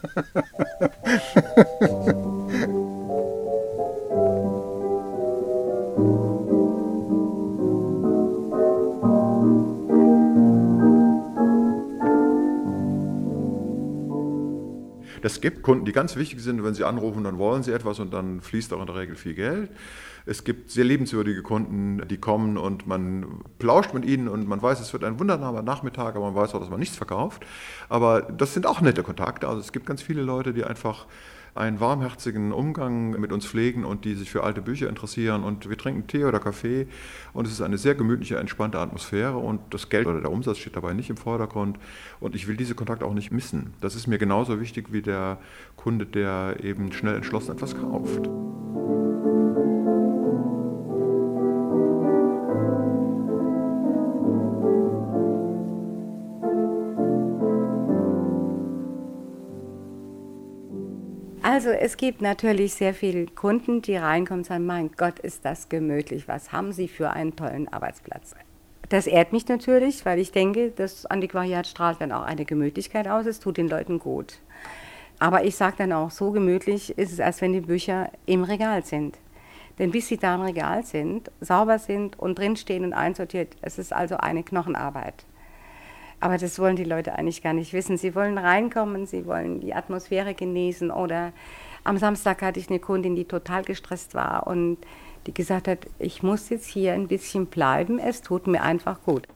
Es gibt Kunden, die ganz wichtig sind, wenn sie anrufen, dann wollen sie etwas und dann fließt auch in der Regel viel Geld. Es gibt sehr liebenswürdige Kunden, die kommen und man plauscht mit ihnen und man weiß, es wird ein wunderbarer Nachmittag, aber man weiß auch, dass man nichts verkauft. Aber das sind auch nette Kontakte. Also es gibt ganz viele Leute, die einfach einen warmherzigen Umgang mit uns pflegen und die sich für alte Bücher interessieren und wir trinken Tee oder Kaffee und es ist eine sehr gemütliche, entspannte Atmosphäre und das Geld oder der Umsatz steht dabei nicht im Vordergrund und ich will diese Kontakte auch nicht missen. Das ist mir genauso wichtig wie der Kunde, der eben schnell entschlossen etwas kauft.
Also es gibt natürlich sehr viele Kunden, die reinkommen und sagen, mein Gott, ist das gemütlich, was haben Sie für einen tollen Arbeitsplatz. Das ehrt mich natürlich, weil ich denke, das Antiquariat strahlt dann auch eine Gemütlichkeit aus, es tut den Leuten gut. Aber ich sage dann auch, so gemütlich ist es, als wenn die Bücher im Regal sind. Denn bis sie da im Regal sind, sauber sind und drinstehen und einsortiert, es ist also eine Knochenarbeit. Aber das wollen die Leute eigentlich gar nicht wissen. Sie wollen reinkommen, sie wollen die Atmosphäre genießen. Oder am Samstag hatte ich eine Kundin, die total gestresst war und die gesagt hat, ich muss jetzt hier ein bisschen bleiben, es tut mir einfach gut.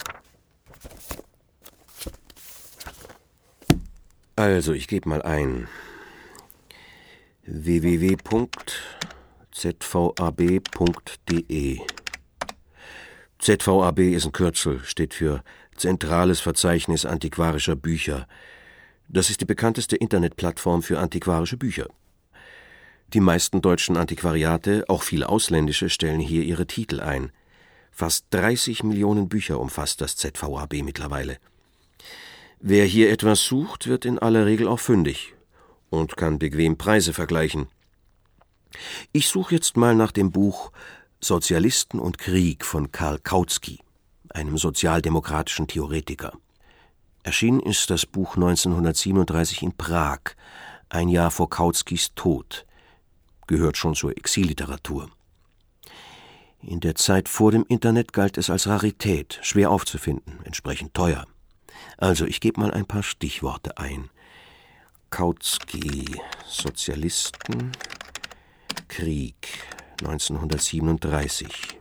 Also, ich gebe mal ein www.zvab.de. ZVAB ist ein Kürzel, steht für Zentrales Verzeichnis antiquarischer Bücher. Das ist die bekannteste Internetplattform für antiquarische Bücher. Die meisten deutschen Antiquariate, auch viele ausländische, stellen hier ihre Titel ein. Fast 30 Millionen Bücher umfasst das ZVAB mittlerweile. Wer hier etwas sucht, wird in aller Regel auch fündig und kann bequem Preise vergleichen. Ich suche jetzt mal nach dem Buch Sozialisten und Krieg von Karl Kautsky, einem sozialdemokratischen Theoretiker. Erschienen ist das Buch 1937 in Prag, ein Jahr vor Kautskys Tod. Gehört schon zur Exilliteratur. In der Zeit vor dem Internet galt es als Rarität, schwer aufzufinden, entsprechend teuer. Also, ich gebe mal ein paar Stichworte ein. Kautsky, Sozialisten, Krieg, 1937.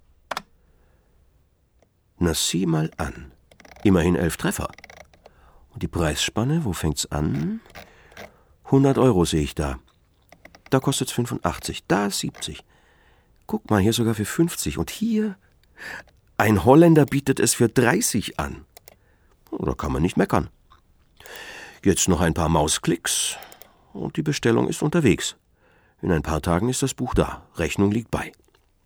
Na, sieh mal an. Immerhin 11 Treffer. Und die Preisspanne, wo fängt's an? 100 € sehe ich da. Da kostet's 85, da 70. Guck mal, hier sogar für 50. Und hier? Ein Holländer bietet es für 30 an. Da kann man nicht meckern. Jetzt noch ein paar Mausklicks und die Bestellung ist unterwegs. In ein paar Tagen ist das Buch da. Rechnung liegt bei.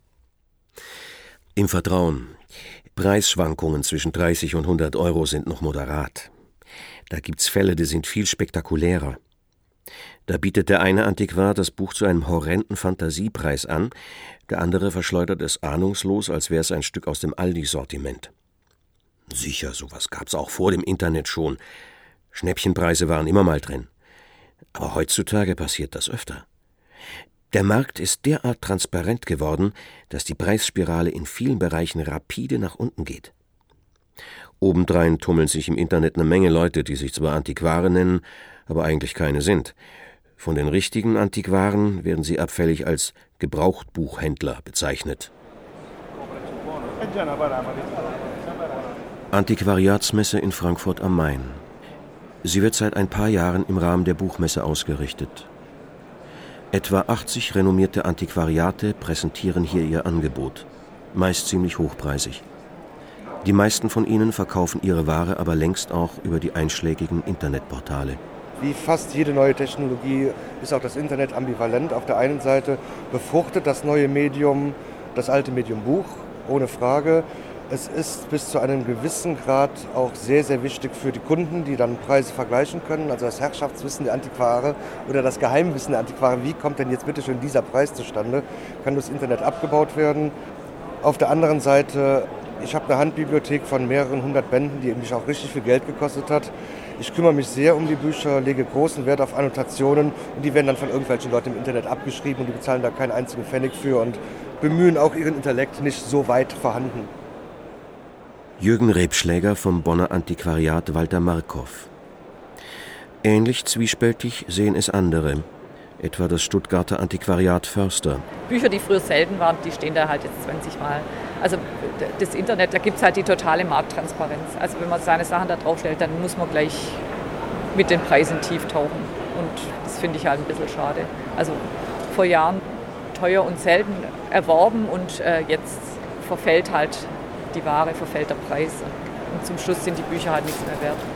Im Vertrauen. Preisschwankungen zwischen 30 und 100 € sind noch moderat. Da gibt's Fälle, die sind viel spektakulärer. Da bietet der eine Antiquar das Buch zu einem horrenden Fantasiepreis an, der andere verschleudert es ahnungslos, als wäre es ein Stück aus dem Aldi-Sortiment. Sicher, sowas gab's auch vor dem Internet schon. Schnäppchenpreise waren immer mal drin. Aber heutzutage passiert das öfter. Der Markt ist derart transparent geworden, dass die Preisspirale in vielen Bereichen rapide nach unten geht. Obendrein tummeln sich im Internet eine Menge Leute, die sich zwar Antiquare nennen, aber eigentlich keine sind. Von den richtigen Antiquaren werden sie abfällig als Gebrauchtbuchhändler bezeichnet. Antiquariatsmesse in Frankfurt am Main. Sie wird seit ein paar Jahren im Rahmen der Buchmesse ausgerichtet. Etwa 80 renommierte Antiquariate präsentieren hier ihr Angebot, meist ziemlich hochpreisig. Die meisten von ihnen verkaufen ihre Ware aber längst auch über die einschlägigen Internetportale.
Wie fast jede neue Technologie ist auch das Internet ambivalent. Auf der einen Seite befruchtet das neue Medium das alte Medium Buch, ohne Frage. Es ist bis zu einem gewissen Grad auch sehr, sehr wichtig für die Kunden, die dann Preise vergleichen können. Also das Herrschaftswissen der Antiquare oder das Geheimwissen der Antiquare, wie kommt denn jetzt bitte schön dieser Preis zustande, kann durchs Internet abgebaut werden. Auf der anderen Seite, ich habe eine Handbibliothek von mehreren 100 Bänden, die mich auch richtig viel Geld gekostet hat. Ich kümmere mich sehr um die Bücher, lege großen Wert auf Annotationen und die werden dann von irgendwelchen Leuten im Internet abgeschrieben und die bezahlen da keinen einzigen Pfennig für und bemühen auch ihren Intellekt nicht so weit vorhanden.
Jürgen Rebschläger vom Bonner Antiquariat Walter Markov. Ähnlich zwiespältig sehen es andere, etwa das Stuttgarter Antiquariat Förster.
Bücher, die früher selten waren, die stehen da halt jetzt 20 Mal. Also das Internet, da gibt es halt die totale Markttransparenz. Also wenn man seine Sachen da draufstellt, dann muss man gleich mit den Preisen tief tauchen. Und das finde ich halt ein bisschen schade. Also vor Jahren teuer und selten erworben und jetzt verfällt halt die Ware, verfällt der Preis. Und zum Schluss sind die Bücher halt nichts mehr wert.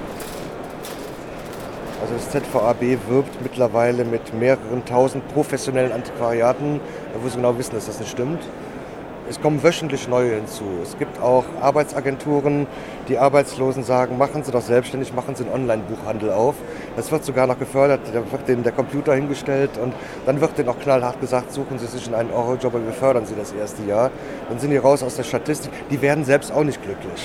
Also das ZVAB wirbt mittlerweile mit mehreren tausend professionellen Antiquariaten, wo sie genau wissen, dass das nicht stimmt. Es kommen wöchentlich neue hinzu. Es gibt auch Arbeitsagenturen, die Arbeitslosen sagen, machen Sie doch selbstständig, machen Sie einen Online-Buchhandel auf. Das wird sogar noch gefördert, da wird denen der Computer hingestellt und dann wird denen auch knallhart gesagt, suchen Sie sich einen Eurojob und wir fördern Sie das erste Jahr. Dann sind die raus aus der Statistik. Die werden selbst auch nicht glücklich.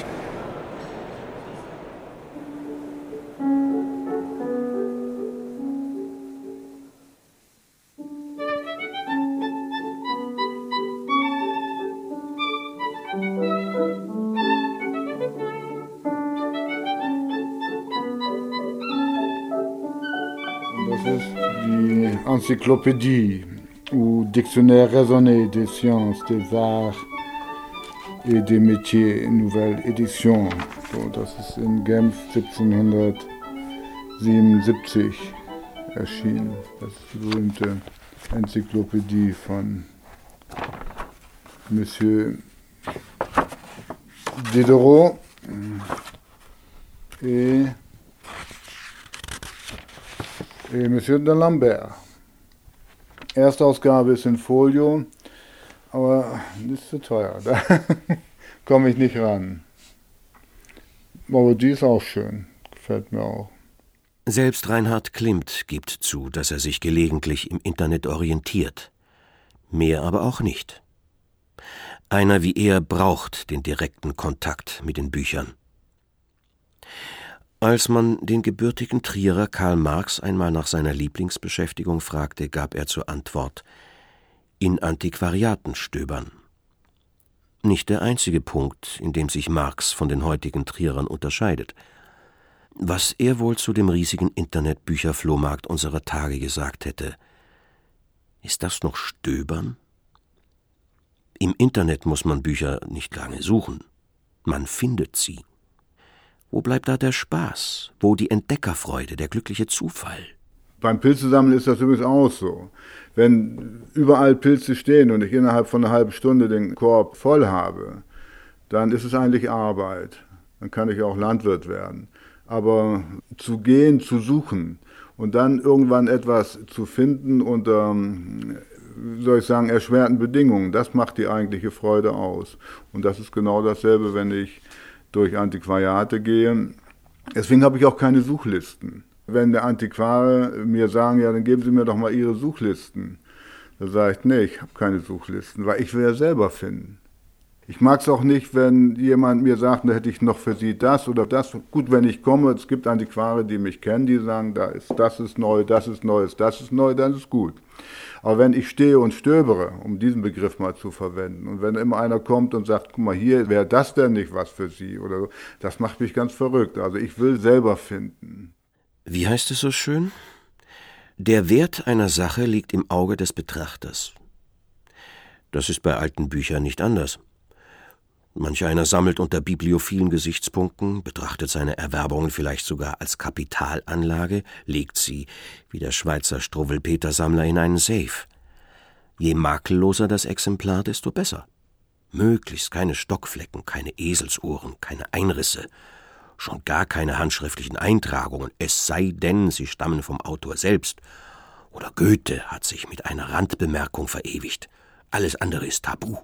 Encyclopédie ou Dictionnaire raisonné des sciences, des arts et des métiers, nouvelle Edition. So, das ist in Genf 1777 erschienen. Das ist die berühmte Enzyklopädie von Monsieur Diderot et Monsieur de Lambert. Erstausgabe ist in Folio, aber das ist zu teuer, da komme ich nicht ran. Aber die ist auch schön, gefällt mir auch.
Selbst Reinhard Klimt gibt zu, dass er sich gelegentlich im Internet orientiert. Mehr aber auch nicht. Einer wie er braucht den direkten Kontakt mit den Büchern. Als man den gebürtigen Trierer Karl Marx einmal nach seiner Lieblingsbeschäftigung fragte, gab er zur Antwort: in Antiquariaten stöbern. Nicht der einzige Punkt, in dem sich Marx von den heutigen Trierern unterscheidet. Was er wohl zu dem riesigen Internetbücherflohmarkt unserer Tage gesagt hätte: Ist das noch Stöbern? Im Internet muss man Bücher nicht lange suchen. Man findet sie. Wo bleibt da der Spaß? Wo die Entdeckerfreude, der glückliche Zufall?
Beim Pilzesammeln ist das übrigens auch so. Wenn überall Pilze stehen und ich innerhalb von einer halben Stunde den Korb voll habe, dann ist es eigentlich Arbeit. Dann kann ich auch Landwirt werden. Aber zu gehen, zu suchen und dann irgendwann etwas zu finden unter, soll ich sagen, erschwerten Bedingungen, das macht die eigentliche Freude aus. Und das ist genau dasselbe, wenn ich durch Antiquariate gehe. Deswegen habe ich auch keine Suchlisten. Wenn der Antiquare mir sagen, ja, dann geben Sie mir doch mal Ihre Suchlisten. Da sage ich, nee, ich habe keine Suchlisten, weil ich will ja selber finden. Ich mag es auch nicht, wenn jemand mir sagt, da hätte ich noch für Sie das oder das. Gut, wenn ich komme, es gibt Antiquare, die mich kennen, die sagen, das ist neu, das ist neu, das ist neu, dann ist gut. Aber wenn ich stehe und stöbere, um diesen Begriff mal zu verwenden, und wenn immer einer kommt und sagt, guck mal, hier, wäre das denn nicht was für Sie? Oder so, das macht mich ganz verrückt. Also ich will selber finden.
Wie heißt es so schön? Der Wert einer Sache liegt im Auge des Betrachters. Das ist bei alten Büchern nicht anders. Manch einer sammelt unter bibliophilen Gesichtspunkten, betrachtet seine Erwerbungen vielleicht sogar als Kapitalanlage, legt sie, wie der Schweizer Struwwelpeter-Sammler, in einen Safe. Je makelloser das Exemplar, desto besser. Möglichst keine Stockflecken, keine Eselsohren, keine Einrisse, schon gar keine handschriftlichen Eintragungen, es sei denn, sie stammen vom Autor selbst. Oder Goethe hat sich mit einer Randbemerkung verewigt. Alles andere ist tabu.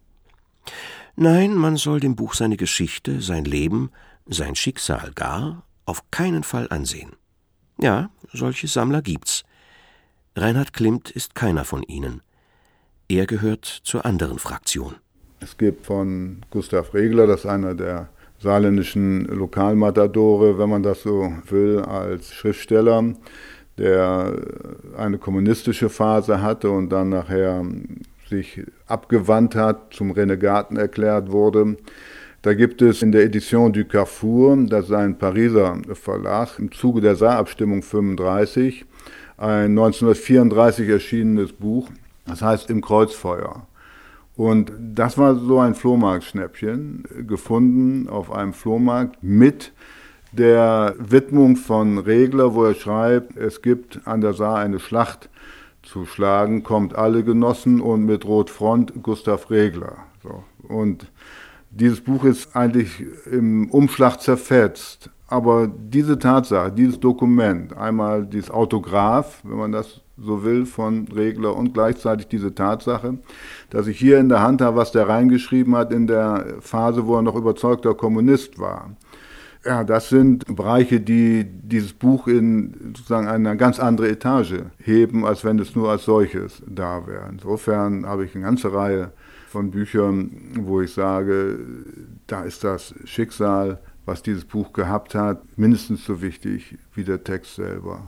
Nein, man soll dem Buch seine Geschichte, sein Leben, sein Schicksal gar auf keinen Fall ansehen. Ja, solche Sammler gibt's. Reinhard Klimt ist keiner von ihnen. Er gehört zur anderen Fraktion.
Es gibt von Gustav Regler, das ist einer der saarländischen Lokalmatadore, wenn man das so will, als Schriftsteller, der eine kommunistische Phase hatte und dann nachher sich abgewandt hat, zum Renegaten erklärt wurde. Da gibt es in der Edition du Carrefour, das ist ein Pariser Verlag, im Zuge der Saarabstimmung 35, ein 1934 erschienenes Buch, das heißt Im Kreuzfeuer. Und das war so ein Flohmarktschnäppchen, gefunden auf einem Flohmarkt mit der Widmung von Regler, wo er schreibt, es gibt an der Saar eine Schlacht zu schlagen, kommt alle Genossen und mit Rotfront Gustav Regler. So. Und dieses Buch ist eigentlich im Umschlag zerfetzt. Aber diese Tatsache, dieses Dokument, einmal dieses Autograph, wenn man das so will von Regler und gleichzeitig diese Tatsache, dass ich hier in der Hand habe, was der reingeschrieben hat in der Phase, wo er noch überzeugter Kommunist war. Ja, das sind Bereiche, die dieses Buch in sozusagen eine ganz andere Etage heben, als wenn es nur als solches da wäre. Insofern habe ich eine ganze Reihe von Büchern, wo ich sage, da ist das Schicksal, was dieses Buch gehabt hat, mindestens so wichtig wie der Text selber.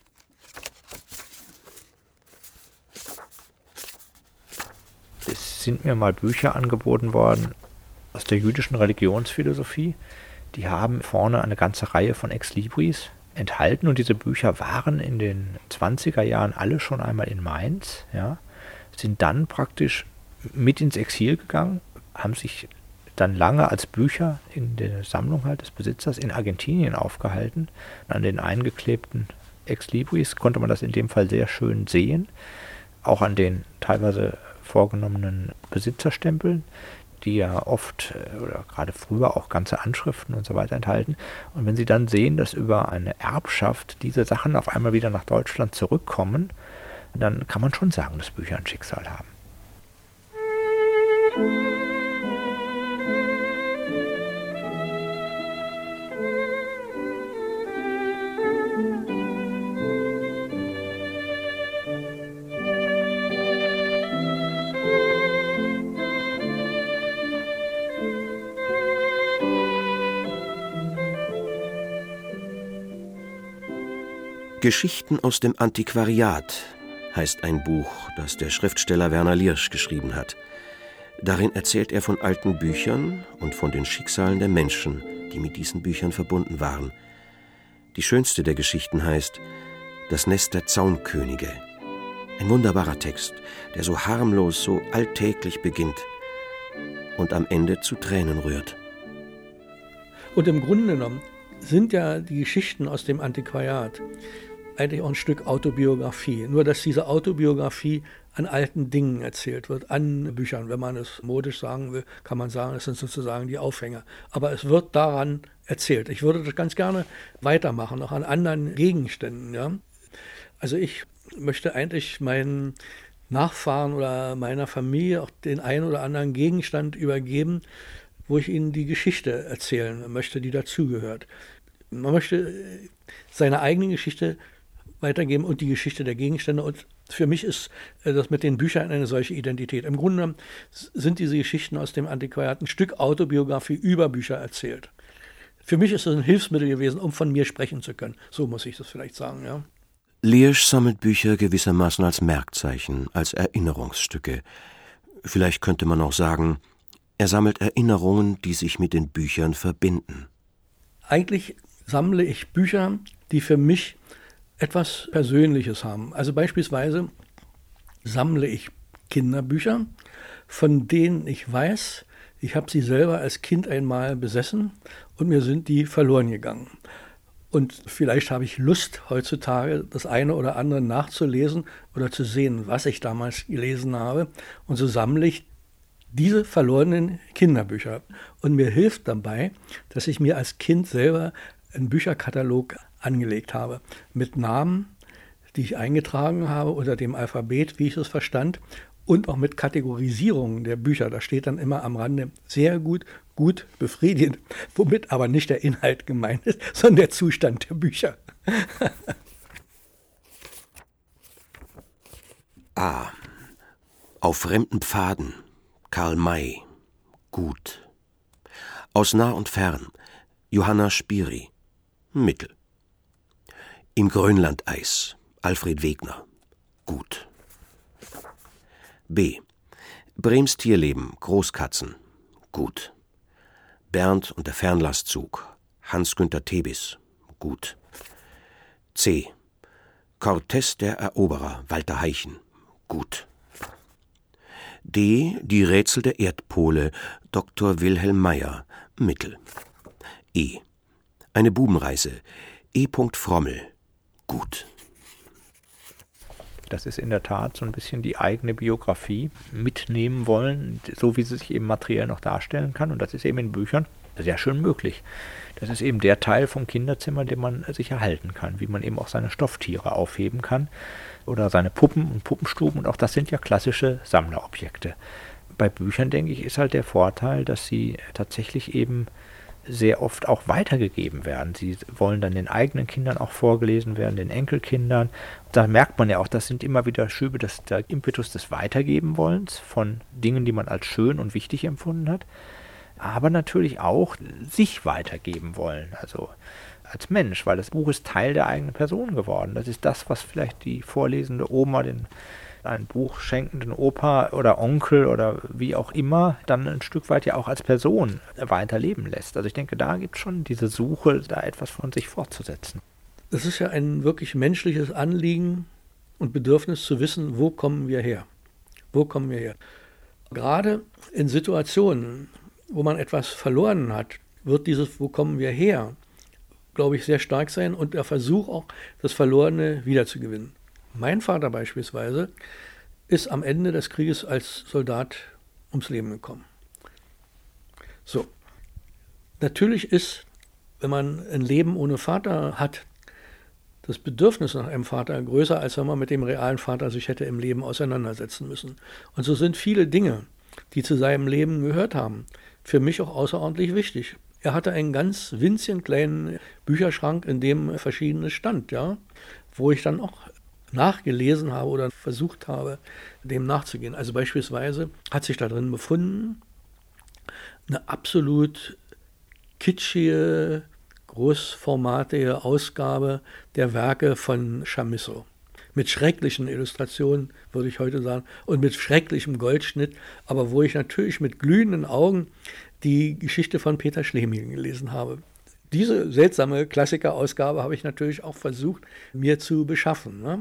Es sind mir mal Bücher angeboten worden aus der jüdischen Religionsphilosophie. Die haben vorne eine ganze Reihe von Exlibris enthalten und diese Bücher waren in den 20er Jahren alle schon einmal in Mainz, ja, sind dann praktisch mit ins Exil gegangen, haben sich dann lange als Bücher in der Sammlung halt des Besitzers in Argentinien aufgehalten. An den eingeklebten Exlibris konnte man das in dem Fall sehr schön sehen, auch an den teilweise vorgenommenen Besitzerstempeln, die ja oft oder gerade früher auch ganze Anschriften und so weiter enthalten. Und wenn Sie dann sehen, dass über eine Erbschaft diese Sachen auf einmal wieder nach Deutschland zurückkommen, dann kann man schon sagen, dass Bücher ein Schicksal haben.
Geschichten aus dem Antiquariat heißt ein Buch, das der Schriftsteller Werner Liersch geschrieben hat. Darin erzählt er von alten Büchern und von den Schicksalen der Menschen, die mit diesen Büchern verbunden waren. Die schönste der Geschichten heißt Das Nest der Zaunkönige. Ein wunderbarer Text, der so harmlos, so alltäglich beginnt und am Ende zu Tränen rührt.
Und im Grunde genommen sind ja die Geschichten aus dem Antiquariat eigentlich auch ein Stück Autobiografie. Nur, dass diese Autobiografie an alten Dingen erzählt wird, an Büchern. Wenn man es modisch sagen will, kann man sagen, es sind sozusagen die Aufhänger. Aber es wird daran erzählt. Ich würde das ganz gerne weitermachen, auch an anderen Gegenständen. Ja? Also ich möchte eigentlich meinen Nachfahren oder meiner Familie auch den einen oder anderen Gegenstand übergeben, wo ich ihnen die Geschichte erzählen möchte, die dazugehört. Man möchte seine eigene Geschichte weitergeben und die Geschichte der Gegenstände. Und für mich ist das mit den Büchern eine solche Identität. Im Grunde genommen sind diese Geschichten aus dem Antiquariat ein Stück Autobiografie über Bücher erzählt. Für mich ist das ein Hilfsmittel gewesen, um von mir sprechen zu können. So muss ich das vielleicht sagen, ja.
Liersch sammelt Bücher gewissermaßen als Merkzeichen, als Erinnerungsstücke. Vielleicht könnte man auch sagen, er sammelt Erinnerungen, die sich mit den Büchern verbinden.
Eigentlich sammle ich Bücher, die für mich etwas Persönliches haben. Also beispielsweise sammle ich Kinderbücher, von denen ich weiß, ich habe sie selber als Kind einmal besessen und mir sind die verloren gegangen. Und vielleicht habe ich Lust, heutzutage das eine oder andere nachzulesen oder zu sehen, was ich damals gelesen habe. Und so sammle ich diese verlorenen Kinderbücher. Und mir hilft dabei, dass ich mir als Kind selber einen Bücherkatalog angelegt habe mit Namen, die ich eingetragen habe unter dem Alphabet, wie ich es verstand, und auch mit Kategorisierungen der Bücher. Da steht dann immer am Rande sehr gut, gut, befriedigend, womit aber nicht der Inhalt gemeint ist, sondern der Zustand der Bücher.
A. Auf fremden Pfaden, Karl May, gut. Aus nah und fern, Johanna Spiri, mittel. Im Grönlandeis, Alfred Wegener, gut. B. Brems Tierleben, Großkatzen, gut. Bernd und der Fernlastzug, Hans-Günther Thebis, gut. C. Cortés der Eroberer, Walter Heichen, gut. D. Die Rätsel der Erdpole, Dr. Wilhelm Meyer, mittel. E. Eine Bubenreise, E. Frommel, gut.
Das ist in der Tat so ein bisschen die eigene Biografie mitnehmen wollen, so wie sie sich eben materiell noch darstellen kann. Und das ist eben in Büchern sehr schön möglich. Das ist eben der Teil vom Kinderzimmer, den man sich erhalten kann, wie man eben auch seine Stofftiere aufheben kann oder seine Puppen und Puppenstuben. Und auch das sind ja klassische Sammlerobjekte. Bei Büchern, denke ich, ist halt der Vorteil, dass sie tatsächlich eben sehr oft auch weitergegeben werden. Sie wollen dann den eigenen Kindern auch vorgelesen werden, den Enkelkindern. Da merkt man ja auch, das sind immer wieder Schübe, der Impetus des Weitergeben-Wollens von Dingen, die man als schön und wichtig empfunden hat, aber natürlich auch sich weitergeben wollen, also als Mensch, weil das Buch ist Teil der eigenen Person geworden. Das ist das, was vielleicht die vorlesende Oma ein Buch schenkenden Opa oder Onkel oder wie auch immer dann ein Stück weit ja auch als Person weiterleben lässt. Also ich denke, da gibt es schon diese Suche, da etwas von sich fortzusetzen.
Es ist ja ein wirklich menschliches Anliegen und Bedürfnis zu wissen, wo kommen wir her? Wo kommen wir her? Gerade in Situationen, wo man etwas verloren hat, wird dieses Wo kommen wir her, glaube ich, sehr stark sein und der Versuch auch, das Verlorene wiederzugewinnen. Mein Vater beispielsweise ist am Ende des Krieges als Soldat ums Leben gekommen. So, natürlich ist, wenn man ein Leben ohne Vater hat, das Bedürfnis nach einem Vater größer, als wenn man mit dem realen Vater sich hätte im Leben auseinandersetzen müssen. Und so sind viele Dinge, die zu seinem Leben gehört haben, für mich auch außerordentlich wichtig. Er hatte einen ganz winzigen kleinen Bücherschrank, in dem Verschiedenes stand, ja, wo ich dann auch nachgelesen habe oder versucht habe, dem nachzugehen. Also beispielsweise hat sich da drin befunden eine absolut kitschige, großformatige Ausgabe der Werke von Chamisso. Mit schrecklichen Illustrationen, würde ich heute sagen, und mit schrecklichem Goldschnitt, aber wo ich natürlich mit glühenden Augen die Geschichte von Peter Schlemihl gelesen habe. Diese seltsame Klassikerausgabe habe ich natürlich auch versucht, mir zu beschaffen, ne?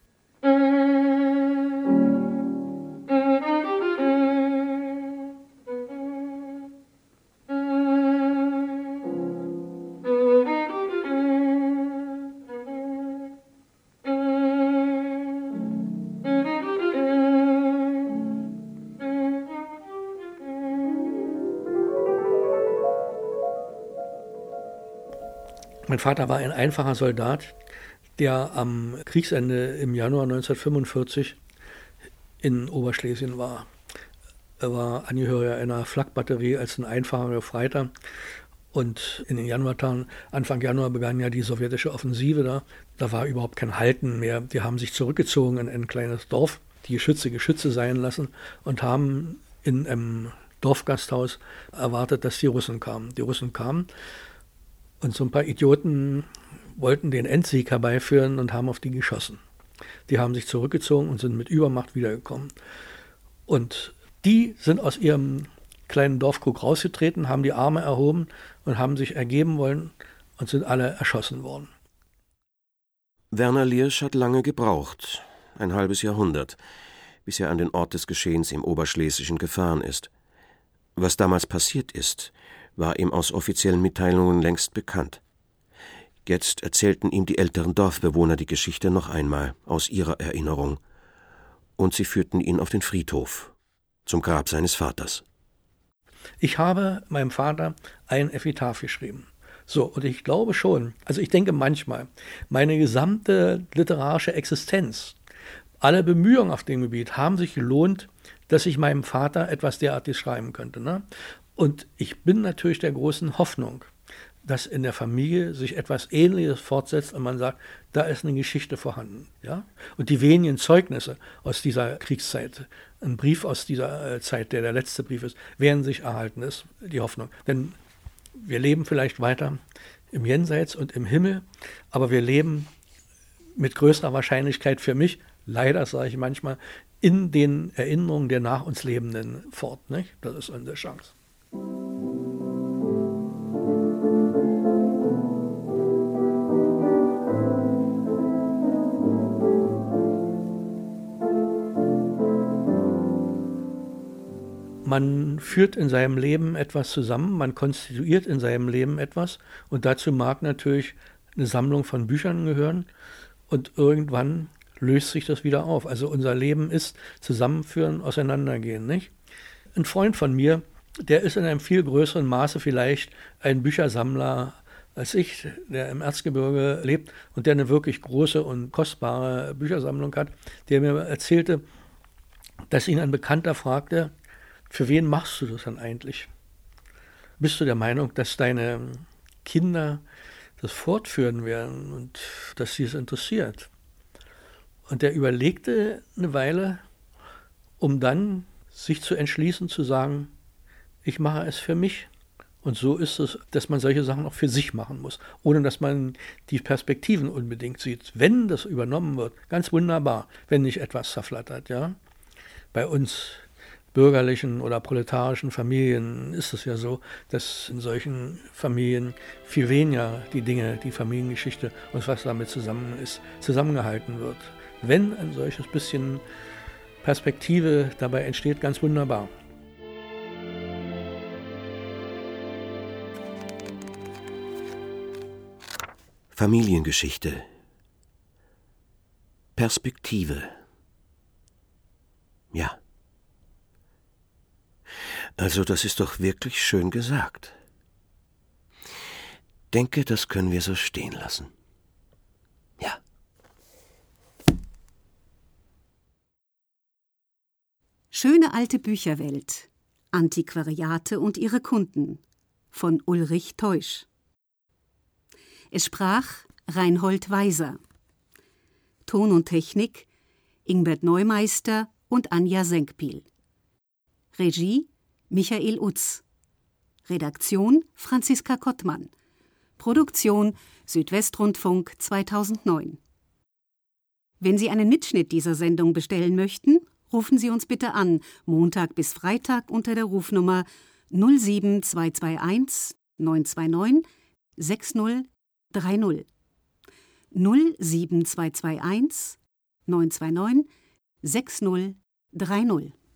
Mein Vater war ein einfacher Soldat, der am Kriegsende im Januar 1945 in Oberschlesien war. Er war Angehöriger einer Flakbatterie als ein einfacher Gefreiter. Und in den Januartagen, Anfang Januar, begann ja die sowjetische Offensive da. Da war überhaupt kein Halten mehr. Die haben sich zurückgezogen in ein kleines Dorf, die Geschütze sein lassen und haben in einem Dorfgasthaus erwartet, dass die Russen kamen. Die Russen kamen und so ein paar Idioten wollten den Endsieg herbeiführen und haben auf die geschossen. Die haben sich zurückgezogen und sind mit Übermacht wiedergekommen. Und die sind aus ihrem kleinen Dorfkrug rausgetreten, haben die Arme erhoben und haben sich ergeben wollen und sind alle erschossen worden.
Werner Liersch hat lange gebraucht, ein halbes Jahrhundert, bis er an den Ort des Geschehens im Oberschlesischen gefahren ist. Was damals passiert ist, war ihm aus offiziellen Mitteilungen längst bekannt. Jetzt erzählten ihm die älteren Dorfbewohner die Geschichte noch einmal aus ihrer Erinnerung. Und sie führten ihn auf den Friedhof, zum Grab seines Vaters.
Ich habe meinem Vater ein Epitaph geschrieben. So, und ich glaube schon, also ich denke manchmal, meine gesamte literarische Existenz, alle Bemühungen auf dem Gebiet haben sich gelohnt, dass ich meinem Vater etwas derartiges schreiben könnte, ne? Und ich bin natürlich der großen Hoffnung, dass in der Familie sich etwas Ähnliches fortsetzt und man sagt, da ist eine Geschichte vorhanden. Ja? Und die wenigen Zeugnisse aus dieser Kriegszeit, ein Brief aus dieser Zeit, der letzte Brief ist, werden sich erhalten, ist die Hoffnung. Denn wir leben vielleicht weiter im Jenseits und im Himmel, aber wir leben mit größerer Wahrscheinlichkeit für mich, leider sage ich manchmal, in den Erinnerungen der nach uns Lebenden fort. Nicht? Das ist unsere Chance. Man führt in seinem Leben etwas zusammen, man konstituiert in seinem Leben etwas und dazu mag natürlich eine Sammlung von Büchern gehören und irgendwann löst sich das wieder auf. Also unser Leben ist Zusammenführen, Auseinandergehen, nicht? Ein Freund von mir, der ist in einem viel größeren Maße vielleicht ein Büchersammler als ich, der im Erzgebirge lebt und der eine wirklich große und kostbare Büchersammlung hat, der mir erzählte, dass ihn ein Bekannter fragte, für wen machst du das dann eigentlich? Bist du der Meinung, dass deine Kinder das fortführen werden und dass sie es interessiert? Und er überlegte eine Weile, um dann sich zu entschließen, zu sagen, ich mache es für mich. Und so ist es, dass man solche Sachen auch für sich machen muss, ohne dass man die Perspektiven unbedingt sieht. Wenn das übernommen wird, ganz wunderbar, wenn nicht etwas zerflattert. Ja? Bei uns bürgerlichen oder proletarischen Familien ist es ja so, dass in solchen Familien viel weniger die Dinge, die Familiengeschichte und was damit zusammen ist, zusammengehalten wird. Wenn ein solches bisschen Perspektive dabei entsteht, ganz wunderbar.
Familiengeschichte. Perspektive. Ja. Also das ist doch wirklich schön gesagt. Denke, das können wir so stehen lassen. Ja.
Schöne alte Bücherwelt. Antiquariate und ihre Kunden von Ulrich Teusch. Es sprach Reinhold Weiser. Ton und Technik Ingbert Neumeister und Anja Senkpiel. Regie Michael Utz. Redaktion Franziska Kottmann. Produktion Südwestrundfunk 2009. Wenn Sie einen Mitschnitt dieser Sendung bestellen möchten, rufen Sie uns bitte an, Montag bis Freitag unter der Rufnummer 07221 929 6030. 07221 929 6030.